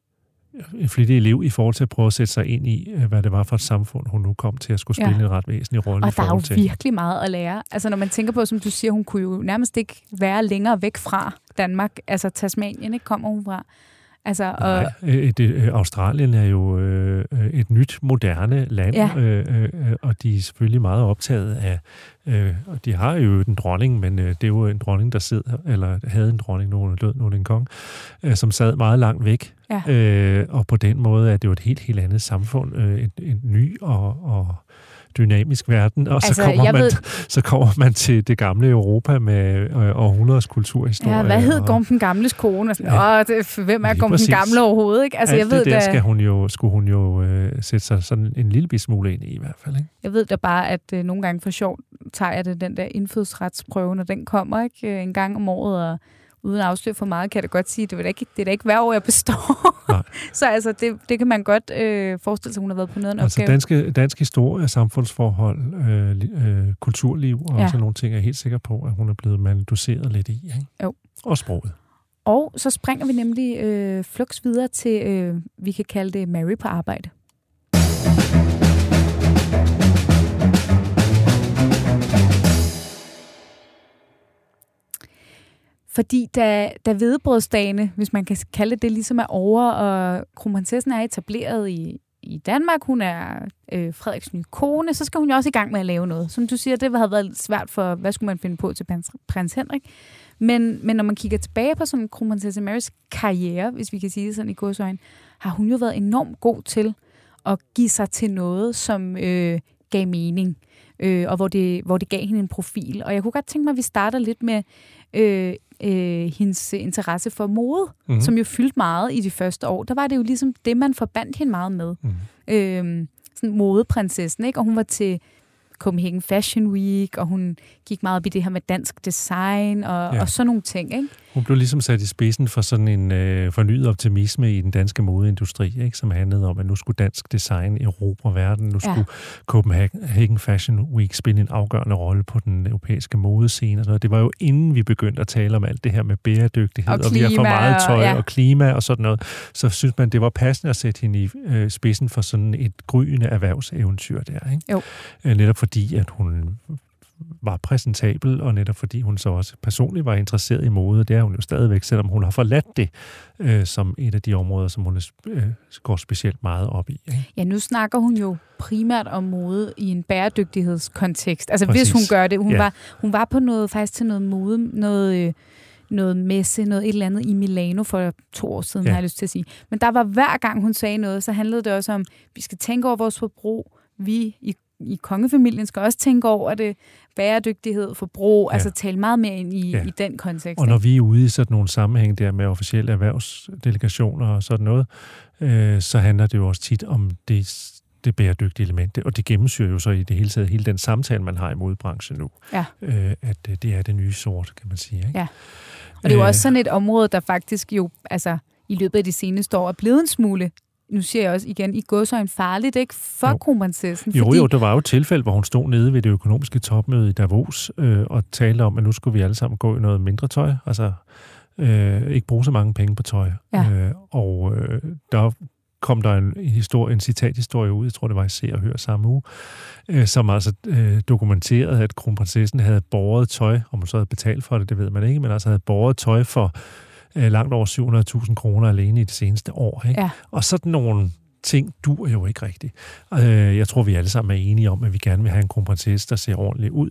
en flittig elev i forhold til at prøve at sætte sig ind i, hvad det var for et samfund, hun nu kom til at skulle spille ja. en ret væsentlig rolle. Og der er jo til. virkelig meget at lære. Altså når man tænker på, som du siger, hun kunne jo nærmest ikke være længere væk fra Danmark. Altså Tasmanien, ikke kommer hun fra. Altså, og... Nej, et, et, Australien er jo øh, et nyt, moderne land, ja. øh, øh, og de er selvfølgelig meget optaget af, øh, og de har jo en dronning, men øh, det er jo en dronning, der sidder, eller havde en dronning, nu lød nu en kong, øh, som sad meget langt væk, ja. øh, og på den måde er det jo et helt, helt andet samfund, øh, et, et ny og, og dynamisk verden, og altså, så, kommer man, ved... så kommer man til det gamle Europa med øh, århundreders kulturhistorie. Ja, hvad hed Gorm den Gamles kone? Ja. Åh, det, hvem er Gorm den Gamle overhovedet? Ikke? Altså, Alt jeg ved, det der da... skal hun jo, skulle hun jo øh, sætte sig sådan en lille smule ind i, i hvert fald. Ikke? Jeg ved da bare, at øh, nogle gange for sjov tager jeg det den der indfødsretsprøve, når den kommer ikke en gang om året, og uden at afsløre for meget, kan jeg da godt sige, det er da ikke, det er da ikke hver år, jeg består. Så altså, det, det kan man godt øh, forestille sig, hun har været på noget af en altså, opgave. Danske, dansk historie, samfundsforhold, øh, øh, kulturliv og ja. sådan nogle ting, er jeg helt sikker på, at hun er blevet manduceret lidt i. Ikke? Jo. Og sproget. Og så springer vi nemlig øh, flux videre til, øh, vi kan kalde det Mary på arbejde. Fordi da, da hvedebrødsdagene, hvis man kan kalde det, ligesom er over, og kronprinsessen er etableret i, i Danmark, hun er øh, Frederiks nye kone, så skal hun jo også i gang med at lave noget. Som du siger, det havde været svært for, hvad skulle man finde på til prins, prins Henrik. Men, men når man kigger tilbage på sådan kronprinsesse Marys karriere, hvis vi kan sige det sådan i godsøjne, har hun jo været enormt god til at give sig til noget, som øh, gav mening, øh, og hvor det, hvor det gav hende en profil. Og jeg kunne godt tænke mig, at vi starter lidt med øh, øh, hendes interesse for mode, mm-hmm. som jo fyldte meget i de første år. Der var det jo ligesom det, man forbandt hende meget med. Mm. Øh, sådan modeprinsessen, ikke? Og hun var til Copenhagen Fashion Week, og hun gik meget op i det her med dansk design og, ja. og sådan nogle ting, ikke? Hun blev ligesom sat i spidsen for sådan en øh, fornyet optimisme i den danske modeindustri, ikke? Som handlede om, at nu skulle dansk design erobre verden, nu skulle ja. Copenhagen Fashion Week spille en afgørende rolle på den europæiske modescene. Og sådan noget. Det var jo inden vi begyndte at tale om alt det her med bæredygtighed, og, og vi har for meget tøj og, ja. og klima og sådan noget, så synes man, det var passende at sætte hende i øh, spidsen for sådan et gryende erhvervseventyr der, ikke? Jo. Øh, netop fordi, at hun var præsentabel, og netop fordi hun så også personligt var interesseret i mode. Det er hun jo stadigvæk, selvom hun har forladt det øh, som et af de områder, som hun øh, går specielt meget op i. Ikke? Ja, nu snakker hun jo primært om mode i en bæredygtighedskontekst. Altså Præcis. Hvis hun gør det. Hun, ja. var, hun var på noget, faktisk til noget mode, noget, øh, noget messe, noget et eller andet i Milano for to år siden, ja. har jeg lyst til at sige. Men der var hver gang, hun sagde noget, så handlede det også om, vi skal tænke over vores forbrug. Vi i i kongefamilien skal også tænke over det, bæredygtighed, forbrug, ja. altså tale meget mere ind i, ja. i den kontekst. Og når vi er ude i sådan nogle sammenhæng der med officielle erhvervsdelegationer og sådan noget, øh, så handler det jo også tit om det, det bæredygtige element, og det gennemsyrer jo så i det hele taget hele den samtale, man har i modebranchen nu. Ja. Øh, at det er det nye sort, kan man sige. Ikke? Ja. Og det er jo også sådan et område, der faktisk jo altså, i løbet af de seneste år er blevet en smule, nu siger jeg også igen, i godsøjne farligt, ikke? For jo. kronprinsessen. Jo, fordi... jo, der var jo et tilfælde, hvor hun stod nede ved det økonomiske topmøde i Davos øh, og talte om, at nu skulle vi alle sammen gå i noget mindre tøj. Altså, øh, ikke bruge så mange penge på tøj. Ja. Øh, og øh, der kom der en, historie, en citathistorie ud, jeg tror, det var i Se og Hør samme uge, øh, som altså øh, dokumenterede, at kronprinsessen havde båret tøj, om hun så havde betalt for det, det ved man ikke, men altså havde båret tøj for langt over syv hundrede tusind kroner alene i det seneste år. Ikke? Ja. Og sådan nogle ting dur jo ikke rigtigt. Jeg tror, vi alle sammen er enige om, at vi gerne vil have en kronprinsesse, der ser ordentligt ud.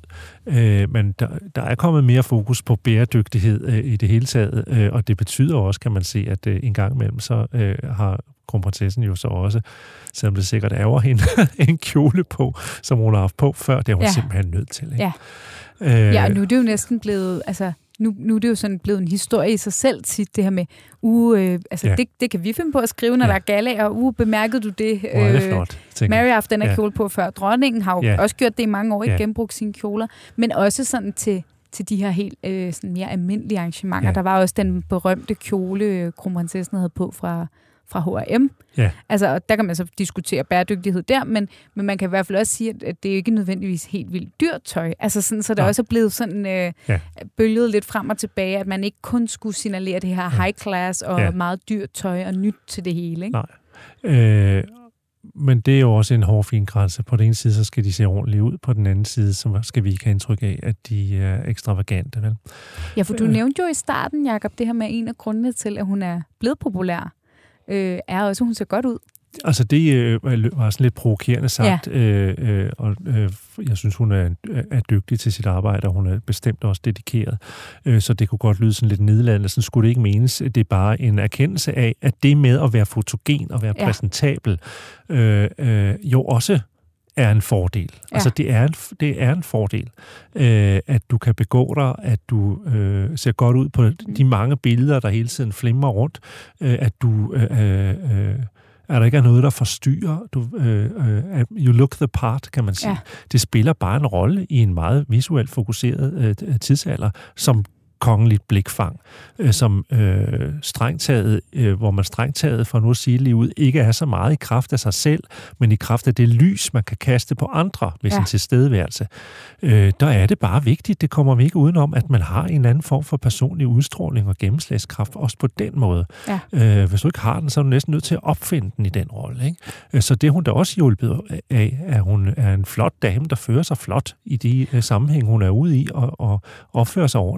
Men der, der er kommet mere fokus på bæredygtighed i det hele taget, og det betyder også, kan man se, at en gang imellem så har kronprinsessen jo så også, selvom det sikkert ærger hende, en kjole på, som hun har haft på før. Det er hun ja. simpelthen nødt til. Ikke? Ja. ja, og nu er det jo næsten blevet... Altså Nu, nu er det jo sådan blevet en historie i sig selv tit, det her med, uh, øh, altså ja. det, det kan vi finde på at skrive, når ja. der er gala, og uh, bemærkede du det? Hvor er det flot, øh, Mary har haft den her ja. kjole på før. Dronningen har jo ja. også gjort det i mange år, ikke ja. genbrugt sine kjoler, men også sådan til, til de her helt øh, sådan mere almindelige arrangementer. Ja. Der var også den berømte kjole, kronprinsessen havde på fra... fra H og M. Ja. Altså, der kan man så diskutere bæredygtighed der, men, men man kan i hvert fald også sige, at det er ikke nødvendigvis helt vildt dyrt tøj. Altså sådan, så det ja. også er blevet sådan øh, ja. bølget lidt frem og tilbage, at man ikke kun skulle signalere det her ja. high class og ja. meget dyrt tøj og nyt til det hele. Ikke? Nej. Øh, men det er jo også en hårfin grænse. På den ene side, så skal de se ordentligt ud. På den anden side, så skal vi ikke have indtryk af, at de er ekstravagante. Vel? Ja, for du øh. nævnte jo i starten, Jacob, det her med en af grundene til, at hun er blevet populær. Øh, er også, hun ser godt ud. Altså det øh, var sådan lidt provokerende sagt, ja. øh, øh, og øh, jeg synes, hun er, er dygtig til sit arbejde, og hun er bestemt også dedikeret. Øh, så det kunne godt lyde sådan lidt nedladende. Sådan skulle det ikke menes. Det er bare en erkendelse af, at det med at være fotogen og være ja. præsentabel, øh, øh, jo også er en fordel. Ja. Altså, det er en, det er en fordel, øh, at du kan begå dig, at du øh, ser godt ud på de mange billeder, der hele tiden flimrer rundt, øh, at du øh, øh, er der ikke er noget, der forstyrrer. Du, øh, øh, you look the part, kan man sige. Ja. Det spiller bare en rolle i en meget visuelt fokuseret øh, tidsalder, som kongeligt blikfang, øh, som øh, strengt taget, øh, hvor man strengt taget, for nu at sige lige ud, ikke er så meget i kraft af sig selv, men i kraft af det lys, man kan kaste på andre med ja. sin tilstedeværelse. Øh, der er det bare vigtigt, det kommer vi ikke udenom, at man har en anden form for personlig udstråling og gennemslagskraft, også på den måde. Ja. Øh, hvis du ikke har den, så er du næsten nødt til at opfinde den i den rolle. Ikke? Så det hun da også hjulpet af, at hun er en flot dame, der fører sig flot i de uh, sammenhæng, hun er ude i, og, og opfører sig ordentligt. Og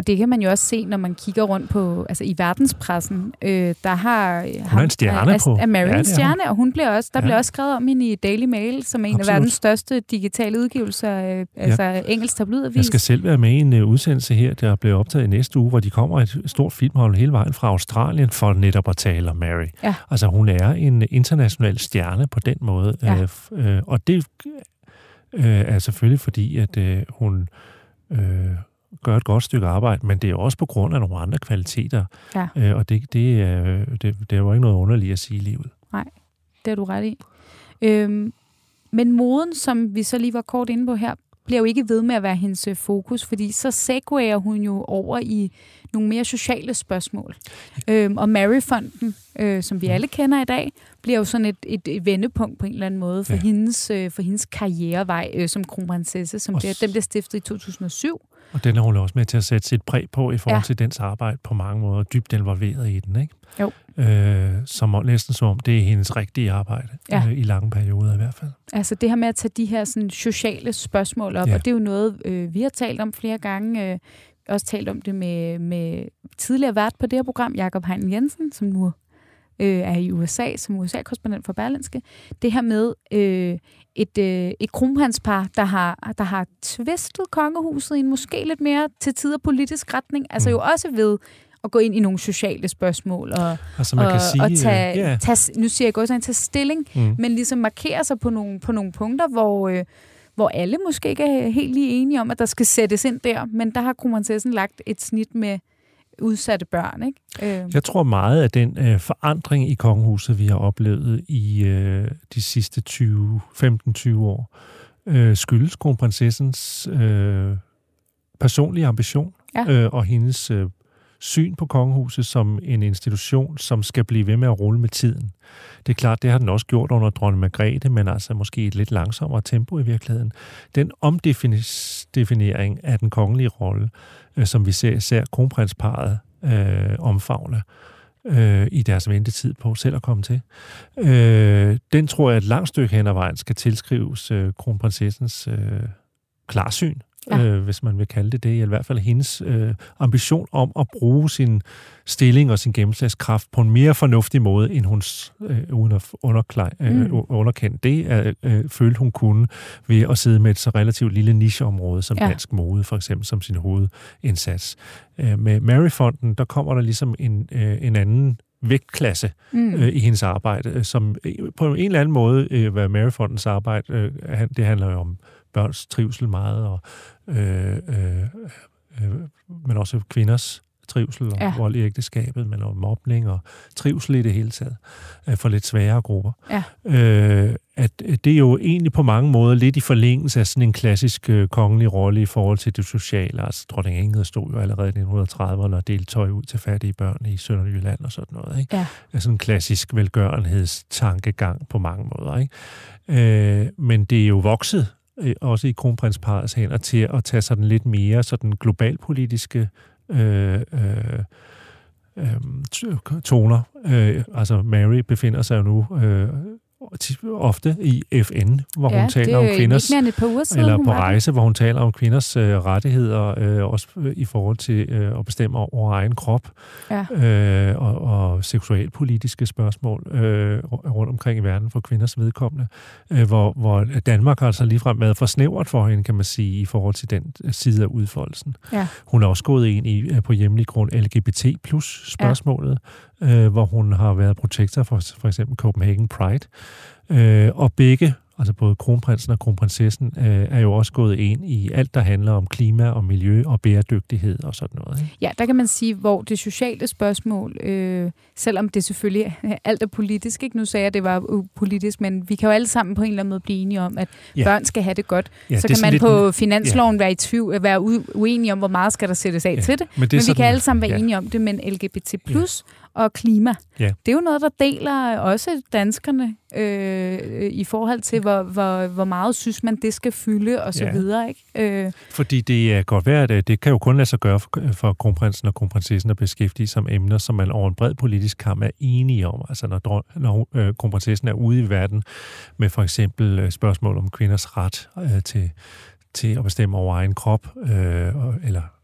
det kan man jo også se, når man kigger rundt på, altså i verdenspressen. Øh, der har... Hun er en stjerne er, på. Er Mary ja, en stjerne, og hun bliver også, der ja. bliver også skrevet om hende i Daily Mail, som er en Absolut. af verdens største digitale udgivelser, øh, altså ja. engelsk tabloidavis. Jeg skal selv være med i en uh, udsendelse her, der bliver optaget i næste uge, hvor de kommer et stort filmhold hele vejen fra Australien for netop at tale om Mary. Ja. Altså hun er en international stjerne på den måde. Ja. Øh, øh, og det øh, er selvfølgelig fordi, at øh, hun... Øh, gør et godt stykke arbejde, men det er også på grund af nogle andre kvaliteter. Ja. Øh, og det, det, er, det, det er jo ikke noget underligt at sige i livet. Nej, det er du ret i. Øhm, men moden, som vi så lige var kort inde på her, bliver jo ikke ved med at være hendes fokus, fordi så segwayer hun jo over i nogle mere sociale spørgsmål. Øhm, og Maryfonden, øh, som vi alle kender i dag, bliver jo sådan et, et, et vendepunkt på en eller anden måde for, ja. hendes, øh, for hendes karrierevej øh, som kronprinsesse, som bliver, den blev stiftet i to tusind og syv. Og den er hun også med til at sætte sit præg på i forhold ja. til dens arbejde på mange måder, dybt involveret i den, ikke? Jo. Øh, som næsten som om det er hendes rigtige arbejde, ja. øh, i lange perioder i hvert fald. Altså det her med at tage de her sådan, sociale spørgsmål op, ja. og det er jo noget, øh, vi har talt om flere gange, øh, også talt om det med, med tidligere vært på det her program, Jakob Heinl Jensen, som nu øh, er i U S A, som U S A-korrespondent for Berlingske. Det her med øh, et, øh, et kronprinspar, der har, der har tvistet kongehuset i en måske lidt mere til tider politisk retning, altså mm. jo også ved at gå ind i nogle sociale spørgsmål og, altså man og, kan sige, og tage, yeah. tage, nu siger jeg godt, at tage stilling, mm. men ligesom markere sig på nogle, på nogle punkter, hvor, øh, hvor alle måske ikke er helt lige enige om, at der skal sættes ind der, men der har kronprinsessen lagt et snit med udsatte børn, ikke? Øh. Jeg tror meget af den øh, forandring i kongehuset, vi har oplevet i øh, de sidste tyve, femten tyve år, øh, skyldes kronprinsessens øh, personlige ambition ja. øh, og hendes øh, syn på kongehuset som en institution, som skal blive ved med at rulle med tiden. Det er klart, det har den også gjort under dronning Margrethe, men altså måske et lidt langsommere tempo i virkeligheden. Den omdefinering af den kongelige rolle, øh, som vi ser især kronprinsparet øh, omfavne øh, i deres ventetid på selv at komme til, øh, den tror jeg et langt stykke hen ad vejen skal tilskrives øh, kronprinsessens øh, klarsyn. Ja. Øh, hvis man vil kalde det det, i hvert fald hendes øh, ambition om at bruge sin stilling og sin gennemslagskraft på en mere fornuftig måde, end hun, øh, uden at underklej, øh, mm. underkende det, øh, følte hun kunne ved at sidde med et så relativt lille nicheområde som ja. dansk mode, for eksempel som sin hovedindsats. Øh, med Maryfonden, der kommer der ligesom en, øh, en anden vægtklasse mm. øh, i hendes arbejde, som øh, på en eller anden måde, øh, hvad Maryfondens arbejde, øh, det handler jo om børns trivsel meget, og, øh, øh, øh, men også kvinders trivsel og ja. vold i ægteskabet, men også mobning og trivsel i det hele taget øh, for lidt sværere grupper. Ja. Øh, at det er jo egentlig på mange måder lidt i forlængelse af sådan en klassisk øh, kongelig rolle i forhold til det sociale. Altså dronning Ingrid stod jo allerede i nitten trediverne og delte tøj ud til fattige børn i Sønderjylland og sådan noget. Ikke? Ja. Sådan en klassisk velgørenhedstankegang på mange måder. Ikke? Øh, men det er jo vokset også i kronprinsparrets hænder til at tage sådan lidt mere sådan globalpolitiske øh, øh, øh, toner. Øh, altså Mary befinder sig jo nu øh, ofte i F N, hvor ja, hun taler om kvinders siden, eller på rejse, hvor hun taler om kvinders øh, rettigheder, øh, også i forhold til øh, at bestemme over egen krop, ja. øh, og, og seksualpolitiske spørgsmål øh, rundt omkring i verden for kvinders vedkommende, øh, hvor, hvor Danmark har altså ligefrem været for snævert for hende, kan man sige, i forhold til den side af udfoldelsen. Ja. Hun er også gået ind i på hjemlig grund L G B T plus spørgsmålet, ja. øh, hvor hun har været protektor for for eksempel Copenhagen Pride. Øh, og begge, altså både kronprinsen og kronprinsessen, øh, er jo også gået ind i alt, der handler om klima og miljø og bæredygtighed og sådan noget. Ikke? Ja, der kan man sige, hvor det sociale spørgsmål, øh, selvom det selvfølgelig alt er politisk, ikke? Nu sagde jeg, at det var politisk, men vi kan jo alle sammen på en eller anden måde blive enige om, at ja. børn skal have det godt. Ja, så det kan man lidt på finansloven ja. være i tvivl, være uenige om, hvor meget skal der sættes af ja. til det. Men, det men vi sådan, kan alle sammen være ja. enige om det, men L G B T plus ja. og klima, ja. det er jo noget, der deler også danskerne øh, i forhold til, hvor, hvor, hvor meget synes man, det skal fylde og så ja. videre. Ikke? Øh. Fordi det er godt værd, at det kan jo kun lade sig gøre for, for kronprinsen og kronprinsessen at beskæftige som emner, som man over en bred politisk kamp er enige om. Altså når, når øh, kronprinsessen er ude i verden med for eksempel øh, spørgsmål om kvinders ret øh, til, til at bestemme over egen krop, øh, eller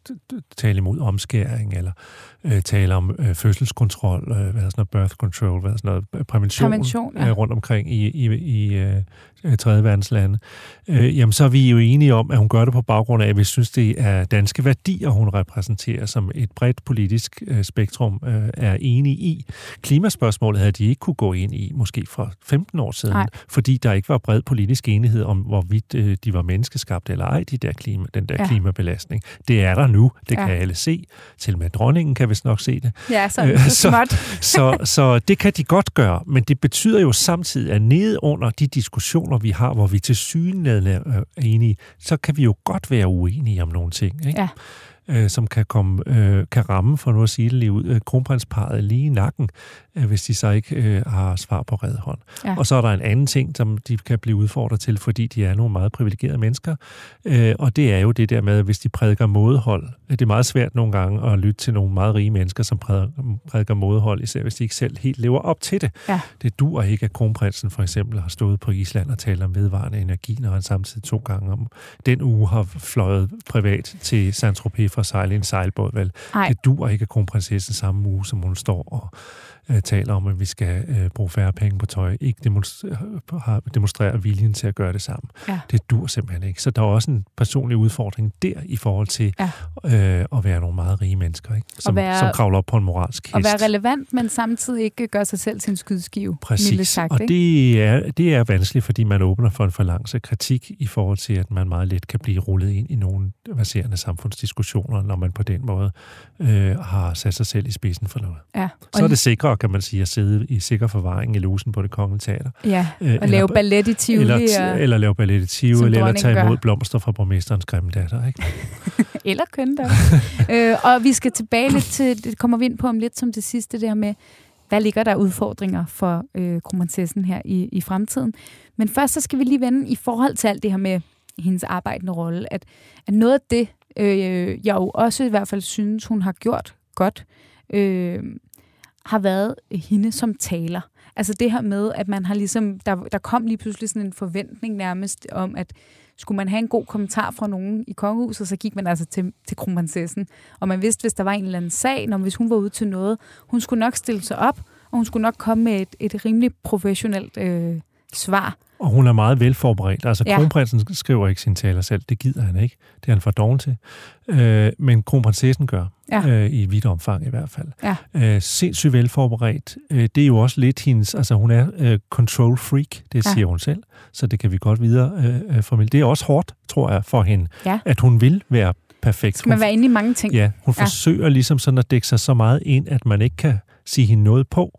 tale imod omskæring, eller øh, tale om øh, fødselskontrol, øh, hvad er sådan noget, birth control, hvad er sådan noget, prævention, prævention ja. øh, rundt omkring i, i, i øh, tredje verdens lande, øh, jamen så er vi jo enige om, at hun gør det på baggrund af, at vi synes, det er danske værdier, hun repræsenterer, som et bredt politisk øh, spektrum øh, er enige i. Klimaspørgsmålet havde de ikke kunne gå ind i, måske for femten år siden, Nej. fordi der ikke var bred politisk enighed om, hvorvidt øh, de var menneskeskabte eller ej, de der klima, den der ja. klimabelastning. Det er der nu, det ja. kan alle se. Til med dronningen kan vi nok se det. Ja, så, øh, så, så, så, så det kan de godt gøre, men det betyder jo samtidig, at nede under de diskussioner, vi har, hvor vi til syneladende er enige, så kan vi jo godt være uenige om nogle ting, ikke? Ja. Øh, som kan, komme, øh, kan ramme, for nu at sige det lige ud, øh, kronprinsparret lige i nakken, øh, hvis de så ikke øh, har svar på red hånd. Ja. Og så er der en anden ting, som de kan blive udfordret til, fordi de er nogle meget privilegerede mennesker, øh, og det er jo det der med, at hvis de prædiker mådehold, det er meget svært nogle gange at lytte til nogle meget rige mennesker, som prædiker, prædiker mådehold, især hvis de ikke selv helt lever op til det. Ja. Det duer ikke, at kronprinsen for eksempel har stået på Island og talt om vedvarende energi, når han samtidig to gange om den uge har fløjet privat til Saint-Tropez for at sejle en sejlbåd, vel? Ej. Det duer ikke, at kronprinsessen samme uge, som hun står og øh, taler om, at vi skal øh, bruge færre penge på tøj, ikke demonstrere, demonstrere viljen til at gøre det sammen. Ja. Det duer simpelthen ikke. Så der er også en personlig udfordring der i forhold til ja. øh, at være nogle meget rige mennesker, ikke? Som, være, som kravler op på en moralsk hest. Og være relevant, men samtidig ikke gøre sig selv til en skydeskive. Præcis, sagt, og det er, det er vanskeligt, fordi man åbner for en forlangse kritik i forhold til, at man meget let kan blive rullet ind i nogle verserende samfundsdiskussioner, når man på den måde øh, har sat sig selv i spidsen for noget. Ja. Så er det sikrere, kan man sige, at sidde i sikker forvaring i logen på Det Kongelige Teater. Ja, og øh, lave ballet i Tivoli. Eller, eller lave ballet i Tivoli, eller tage imod gør. blomster fra borgmesterens grimme datter, ikke? Eller kønne datter. øh, og vi skal tilbage lidt til, det kommer vi ind på om lidt som det sidste, der med, hvad ligger der udfordringer for øh, kronprinsessen her i, i fremtiden. Men først så skal vi lige vende i forhold til alt det her med hendes arbejdende rolle, at, at noget af det, øh, jeg jo også i hvert fald synes, hun har gjort godt, øh, har været hende som taler. Altså det her med, at man har ligesom, der, der kom lige pludselig sådan en forventning nærmest om, at skulle man have en god kommentar fra nogen i kongehuset, så gik man altså til, til kronprinsessen. Og man vidste, hvis der var en eller anden sag, når hvis hun var ude til noget, hun skulle nok stille sig op, og hun skulle nok komme med et, et rimelig professionelt øh, svar. Og hun er meget velforberedt. Altså, ja. Kronprinsen skriver ikke sin taler selv. Det gider han ikke. Det er han for doven til. Øh, men kronprinsessen gør. Ja. Øh, I vidt omfang i hvert fald. Ja. Øh, sindssygt velforberedt. Øh, det er jo også lidt hendes... Altså, hun er øh, control freak. Det siger ja. hun selv. Så det kan vi godt videre øh, formidle. Det er også hårdt, tror jeg, for hende, ja. at hun vil være perfekt. Skal man hun, være inde i mange ting? Ja, hun ja. forsøger ligesom sådan at dække sig så meget ind, at man ikke kan sige hende noget på.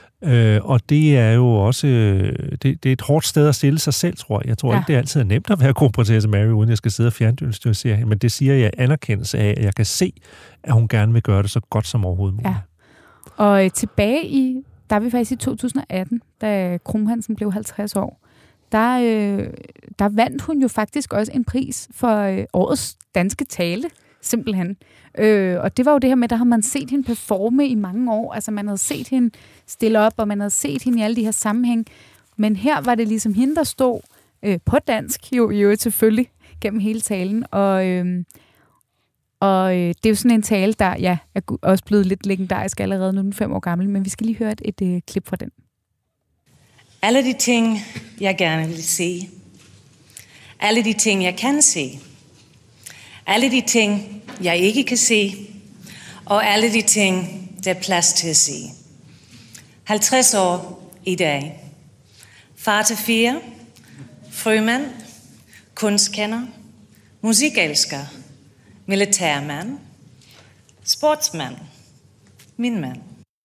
Øh, og det er jo også det, det er et hårdt sted at stille sig selv, tror jeg. Jeg tror ja. ikke, det er altid nemt at være kronprinsesse Mary, uden jeg skal sidde og fjernsynsstyre hende, men det siger jeg anerkendelse af, at jeg kan se, at hun gerne vil gøre det så godt som overhovedet muligt. Ja. Og øh, tilbage i, der er vi faktisk i to tusind atten, da kronprinsen blev halvtreds år, der, øh, der vandt hun jo faktisk også en pris for øh, årets danske tale. Simpelthen. Øh, og det var jo det her med, der har man set hende performe i mange år. Altså man havde set hende stille op, og man havde set hende i alle de her sammenhæng. Men her var det ligesom hende, der stod øh, på dansk, jo i øvrigt selvfølgelig, gennem hele talen. Og, øh, og øh, det er jo sådan en tale, der ja, er også blevet lidt legendarisk allerede, nu den fem år gammel. Men vi skal lige høre et, et, et klip fra den. Alle de ting, jeg gerne vil se. Alle de ting, jeg kan se. Alle de ting, jeg ikke kan se, og alle de ting, der er plads til at se. halvtreds år i dag. Far til fire, frømand, kunstkender, musikelsker, militærmand, sportsmand, min mand.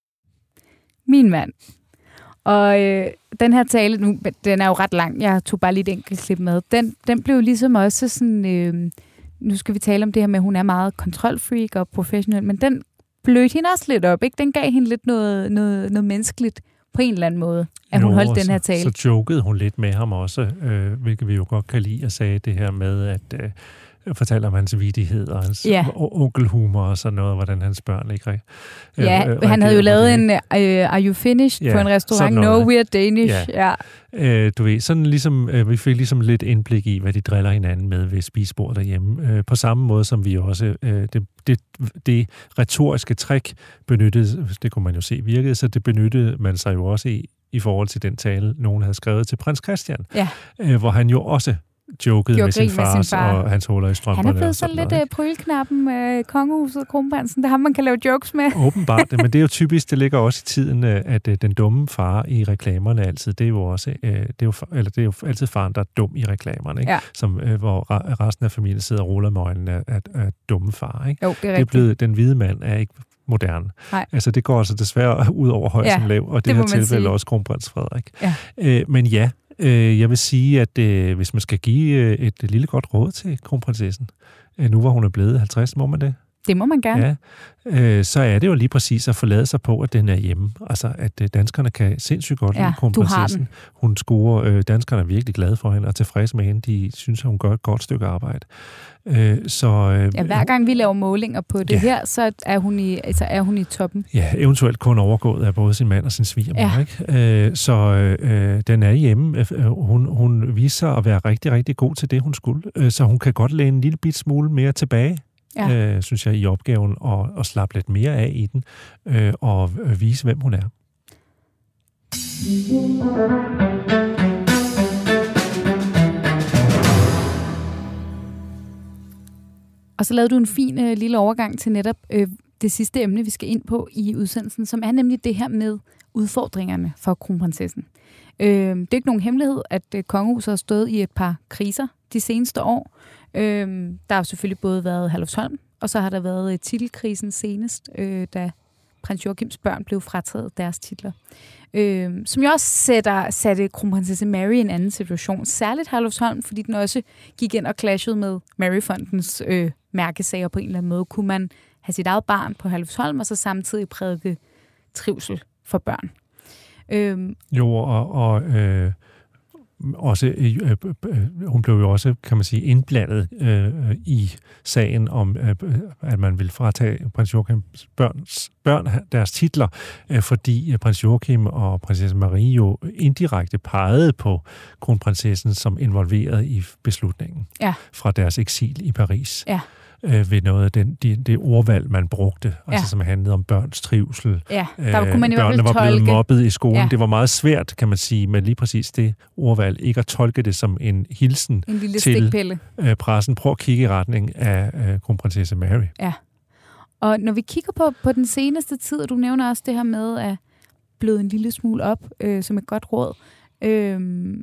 Min mand. Og øh, den her tale, nu, den er jo ret lang, jeg tog bare lige et enkelt klip med, den, den blev ligesom også sådan... Øh, nu skal vi tale om det her med, at hun er meget kontrolfreak og professionel, men den blødte hende også lidt op, ikke? Den gav hende lidt noget, noget, noget menneskeligt på en eller anden måde, at hun jo, holdt den her tale. Så jokede hun lidt med ham også, øh, hvilket vi jo godt kan lide, og sagde det her med, at øh, fortæller om hans vittighed og hans ja. onkelhumor og sådan noget, hvordan hans børn ikke rigtig... Ja, øh, han havde jo lavet en uh, Are You Finished ja, på en restaurant, No We're Danish. Ja. Ja. Øh, du ved, sådan ligesom, øh, vi fik ligesom lidt indblik i, hvad de driller hinanden med ved spisebord derhjemme. Øh, på samme måde som vi også, øh, det, det, det retoriske trick benyttede, det kunne man jo se virkede, så det benyttede man sig jo også i, i forhold til den tale, nogen havde skrevet til prins Christian, ja. øh, hvor han jo også jokede med sin, fars, med sin far og hans huller i strømperne. Han er blevet så lidt uh, prylknappen, uh, kongehuset, kronprinsen. Det er ham, man kan lave jokes med. Åbenbart, men det er jo typisk, det ligger også i tiden, at uh, den dumme far i reklamerne altid, det er jo også, uh, det er jo, eller det er jo altid faren, der er dum i reklamerne, ikke? Ja. Som, uh, hvor resten af familien sidder og ruller med øjnene af, af, af dumme far. Ikke? Jo, det er det er blevet, den hvide mand er ikke moderne. Nej. Altså, det går altså desværre ud over høj ja, som lav, og det, det her tilfælde sige. Også kronprins Frederik. Ja. Uh, men ja, jeg vil sige, at øh, hvis man skal give øh, et lille godt råd til kronprinsessen, øh, nu hvor hun er blevet halvtreds, må man det? Det må man gerne. Ja, øh, så er det jo lige præcis at forlade sig på, at den er hjemme. Altså, at øh, danskerne kan sindssygt godt ja, lide kronprinsessen. Hun scorer, øh, danskerne er virkelig glade for hende og tilfredse med hende. De synes, at hun gør et godt stykke arbejde. Øh, så, øh, ja, hver gang vi laver målinger på det ja. her, så er hun, i, altså er hun i toppen. Ja, eventuelt kun overgået af både sin mand og sin svigermor. Ja. Ikke? Øh, så øh, den er hjemme. Hun, hun viser at være rigtig, rigtig god til det, hun skulle. Øh, så hun kan godt læne en lille bit smule mere tilbage. Ja. Øh, synes jeg, i opgaven, og, og slappe lidt mere af i den, øh, og vise, hvem hun er. Og så lavede du en fin øh, lille overgang til netop øh, det sidste emne, vi skal ind på i udsendelsen, som er nemlig det her med udfordringerne for kronprinsessen. Øh, det er ikke nogen hemmelighed, at øh, kongehuset har stået i et par kriser de seneste år. Øhm, der har selvfølgelig både været Herlufsholm, og så har der været titelkrisen senest, øh, da prins Joachims børn blev frataget deres titler. Øhm, som jo også sætter, satte kronprinsesse Mary i en anden situation. Særligt Herlufsholm, fordi den også gik ind og clashede med Maryfondens øh, mærkesager på en eller anden måde. Kunne man have sit eget barn på Herlufsholm, og så samtidig prædike trivsel for børn? Øhm, jo, og... og øh Også, øh, øh, hun blev jo også, kan man sige, indblandet øh, i sagen om, øh, at man ville fratage prins Joachims børns, børn deres titler, øh, fordi øh, prins Joachim og prinsesse Marie jo indirekte pegede på kronprinsessen som involveret i beslutningen ja. fra deres eksil i Paris. Ja. Ved noget af den, det, det ordvalg, man brugte, ja. altså som handlede om børns trivsel. Ja, der kunne man i hvert fald Børnene var blevet tolke. mobbet i skolen. Ja. Det var meget svært, kan man sige, med lige præcis det ordvalg, ikke at tolke det som en hilsen en lille til stikpille. pressen. Prøv at kigge i retning af øh, kronprinsesse Mary. Ja, og når vi kigger på, på den seneste tid, og du nævner også det her med at bløde en lille smule op, øh, som et godt råd, øh,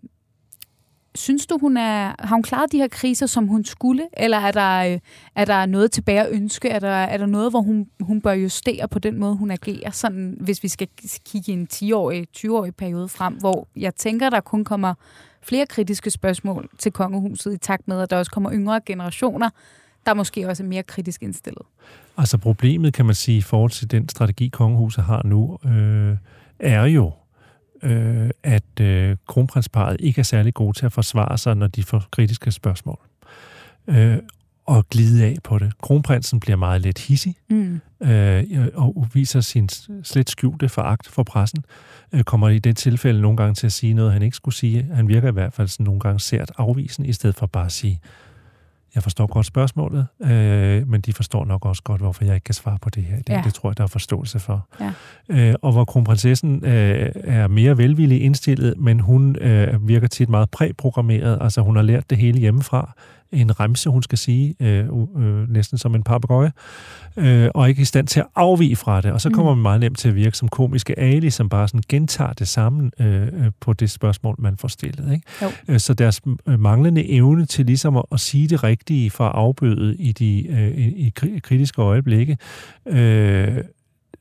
synes du, hun er, har hun klaret de her kriser, som hun skulle? Eller er der, er der noget tilbage at ønske? Er der, er der noget, hvor hun, hun bør justere på den måde, hun agerer? Sådan, hvis vi skal kigge i en ti-årig, tyve-årig periode frem, hvor jeg tænker, der kun kommer flere kritiske spørgsmål til kongehuset i takt med, at der også kommer yngre generationer, der måske også er mere kritisk indstillet. Altså problemet, kan man sige, i forhold til den strategi, kongehuset har nu, øh, er jo, Øh, at øh, kronprinsparet ikke er særlig gode til at forsvare sig, når de får kritiske spørgsmål. Øh, og glide af på det. Kronprinsen bliver meget let hissig, mm. øh, og viser sin slet skjulte foragt for pressen. Øh, kommer i det tilfælde nogle gange til at sige noget, han ikke skulle sige. Han virker i hvert fald sådan nogle gange sært afvisende, i stedet for bare at sige, jeg forstår godt spørgsmålet, øh, men de forstår nok også godt, hvorfor jeg ikke kan svare på det her. Det, ja. det tror jeg, der er forståelse for. Ja. Øh, og hvor kronprinsessen øh, er mere velvillig indstillet, men hun øh, virker tit meget præprogrammeret. Altså hun har lært det hele hjemmefra. En remse, hun skal sige, øh, øh, næsten som en papegøje, øh, og ikke i stand til at afvige fra det. Og så kommer mm. man meget nemt til at virke som komiske Ali, som bare sådan gentager det samme øh, på det spørgsmål, man får stillet. Ikke? Øh, så deres manglende evne til ligesom at, at sige det rigtige for at afbøde i de øh, i, i kritiske øjeblikke, øh,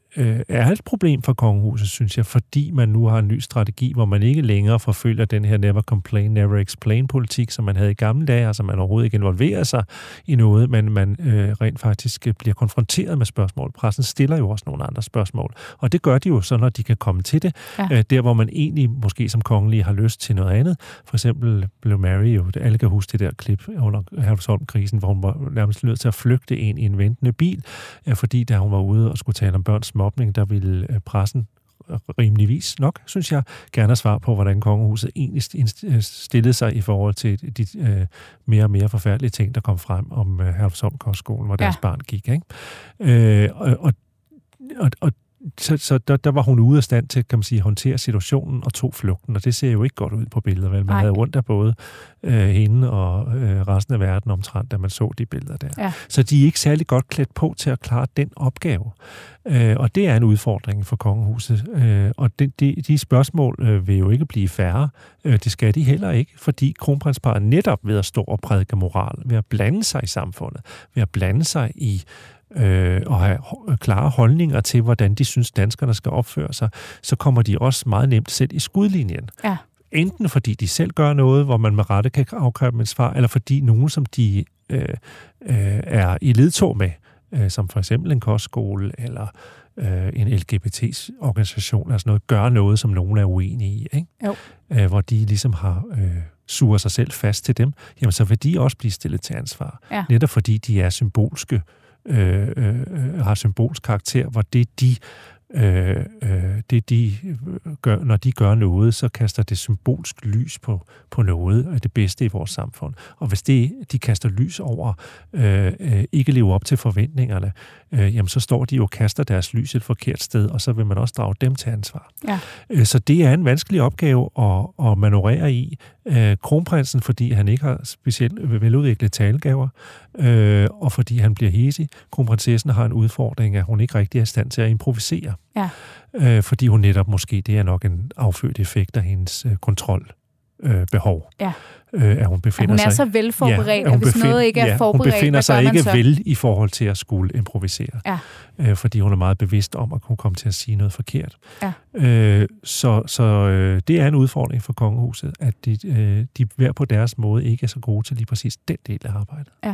øh, er et problem for kongehuset, synes jeg, fordi man nu har en ny strategi, hvor man ikke længere forfølger den her never complain, never explain-politik, som man havde i gamle dage, altså man overhovedet ikke involverer sig i noget, men man øh, rent faktisk bliver konfronteret med spørgsmål. Pressen stiller jo også nogle andre spørgsmål, og det gør de jo så, når de kan komme til det. Ja. Øh, der, hvor man egentlig, måske som kongelige, har lyst til noget andet. For eksempel blev Mary jo, alle kan huske det der klip under Herlufsholm-krisen, hvor hun var nærmest nødt til at flygte ind i en ventende bil, øh, fordi da hun var ude og skulle tale om børns mobning, der ville øh, pressen rimeligvis nok, synes jeg, gerne have svar på, hvordan kongehuset egentlig stillede sig i forhold til de øh, mere og mere forfærdelige ting, der kom frem om øh, Herlufsholm-kostskolen, hvor deres ja. barn gik. Ikke? Øh, og, og, og, og så, så der, der var hun ude af stand til, kan man sige, at håndtere situationen og tog flugten, og det ser jo ikke godt ud på billeder, vel? Man Ej. havde rundt af både øh, hende og øh, resten af verden omtrent, da man så de billeder der. Ja. Så de er ikke særlig godt klædt på til at klare den opgave. Øh, og det er en udfordring for kongehuset. Øh, og de, de, de spørgsmål øh, vil jo ikke blive færre. Øh, det skal de heller ikke, fordi kronprinsparet netop ved at stå og prædike moral, ved at blande sig i samfundet, ved at blande sig i Øh, og have klare holdninger til, hvordan de synes, danskerne skal opføre sig, så kommer de også meget nemt selv i skudlinjen. Ja. Enten fordi de selv gør noget, hvor man med rette kan afkræve et svar, eller fordi nogen, som de øh, øh, er i ledtog med, øh, som for eksempel en kostskole, eller øh, en L G B T-organisation, altså noget, gør noget, som nogen er uenige i, ikke? Jo. Øh, hvor de ligesom har øh, suger sig selv fast til dem, jamen så vil de også blive stillet til ansvar. Ja. Netop fordi de er symbolske, Øh, øh, har symbolsk karakter, hvor det de, øh, øh, det de gør, når de gør noget, så kaster det symbolsk lys på, på noget af det bedste i vores samfund. Og hvis det, de kaster lys over, øh, øh, ikke lever op til forventningerne, øh, jamen så står de jo og kaster deres lys et forkert sted, og så vil man også drage dem til ansvar. Ja. Øh, så det er en vanskelig opgave at, at manøvrere i. Øh, kronprinsen, fordi han ikke har specielt veludviklet talegaver, øh, og fordi han bliver hæsig. Kronprinsessen har en udfordring, at hun ikke rigtig er i stand til at improvisere. Ja. Øh, fordi hun netop måske, det er nok en affødt effekt af hendes øh, kontrolbehov. Øh, behov. ja. Øh, at hun befinder at hun er sig, så velforberedt, ja, at, at hvis befind, noget ikke er ja, forberedt, hun befinder sig ikke så? vel i forhold til at skulle improvisere. Ja. Øh, fordi hun er meget bevidst om, at hun kommer til at sige noget forkert. Ja. Øh, så så øh, det er en udfordring for kongehuset, at de, øh, de hver på deres måde ikke er så gode til lige præcis den del af arbejdet. Ja.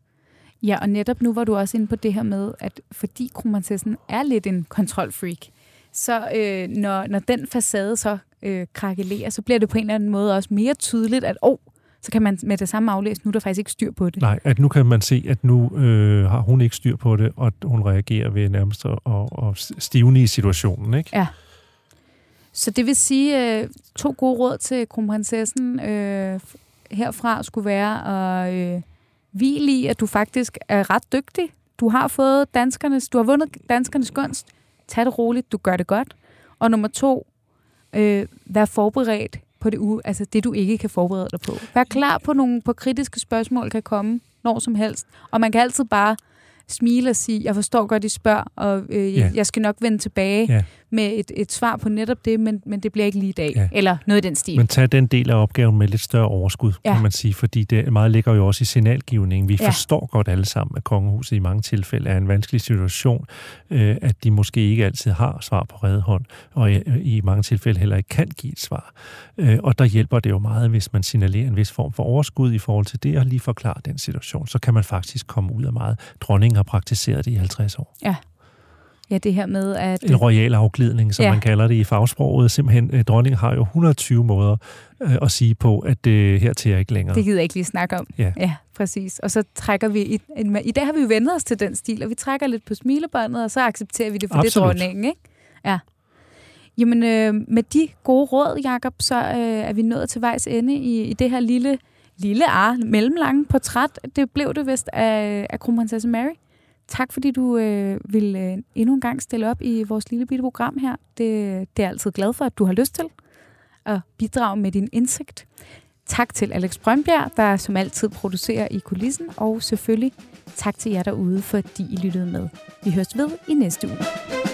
Ja, og netop nu var du også inde på det her med, at fordi kronprinsessen er lidt en kontrolfreak, så øh, når, når den facade så øh, krakelerer, så bliver det på en eller anden måde også mere tydeligt, at åh, så kan man med det samme aflæse, nu er der faktisk ikke styr på det. Nej, at nu kan man se, at nu øh, har hun ikke styr på det, og hun reagerer ved nærmest at, at stivne i situationen, ikke? Ja. Så det vil sige, øh, to gode råd til kronprinsessen øh, herfra skulle være at øh, hvile i, at du faktisk er ret dygtig. Du har fået danskernes, du har vundet danskernes gunst. Tag det roligt, du gør det godt. Og nummer to, øh, vær forberedt på det, u- altså det, du ikke kan forberede dig på. Vær klar på nogle på kritiske spørgsmål, kan komme når som helst. Og man kan altid bare smile og sige, jeg forstår godt, I spørger, og øh, yeah. jeg skal nok vende tilbage yeah. med et, et svar på netop det, men, men det bliver ikke lige i dag. Yeah. Eller noget i den stil. Men tag den del af opgaven med lidt større overskud, yeah. kan man sige, fordi det meget ligger jo også i signalgivningen. Vi yeah. forstår godt alle sammen, at kongehuset i mange tilfælde er en vanskelig situation, øh, at de måske ikke altid har svar på rede hånd, og i, i mange tilfælde heller ikke kan give et svar. Øh, og der hjælper det jo meget, hvis man signalerer en vis form for overskud i forhold til det, og lige forklare den situation. Så kan man faktisk komme ud af meget. Dronningen har praktiseret det i halvtreds år. Ja. Ja, det her med at... En royal afglidning, som ja. man kalder det i fagsproget. Simpelthen, dronningen har jo et hundrede og tyve måder øh, at sige på, at det her til ikke længere. Det gider jeg ikke lige snakke om. Ja, ja præcis. Og så trækker vi... I, I dag har vi jo vendt os til den stil, og vi trækker lidt på smilebåndet, og så accepterer vi det for Absolut. det dronningen, ikke? Ja. Jamen, øh, med de gode råd, Jakob, så øh, er vi nået til vejs ende i, i det her lille, lille ar, mellemlange portræt. Det blev det vist af, af kronprinsesse Mary. Tak fordi du øh, vil øh, endnu en gang stille op i vores lille bitte program her. Det, det er jeg altid glad for, at du har lyst til at bidrage med din indsigt. Tak til Alex Brøndbjerg, der som altid producerer i kulissen. Og selvfølgelig tak til jer derude, fordi I lyttede med. Vi høres ved i næste uge.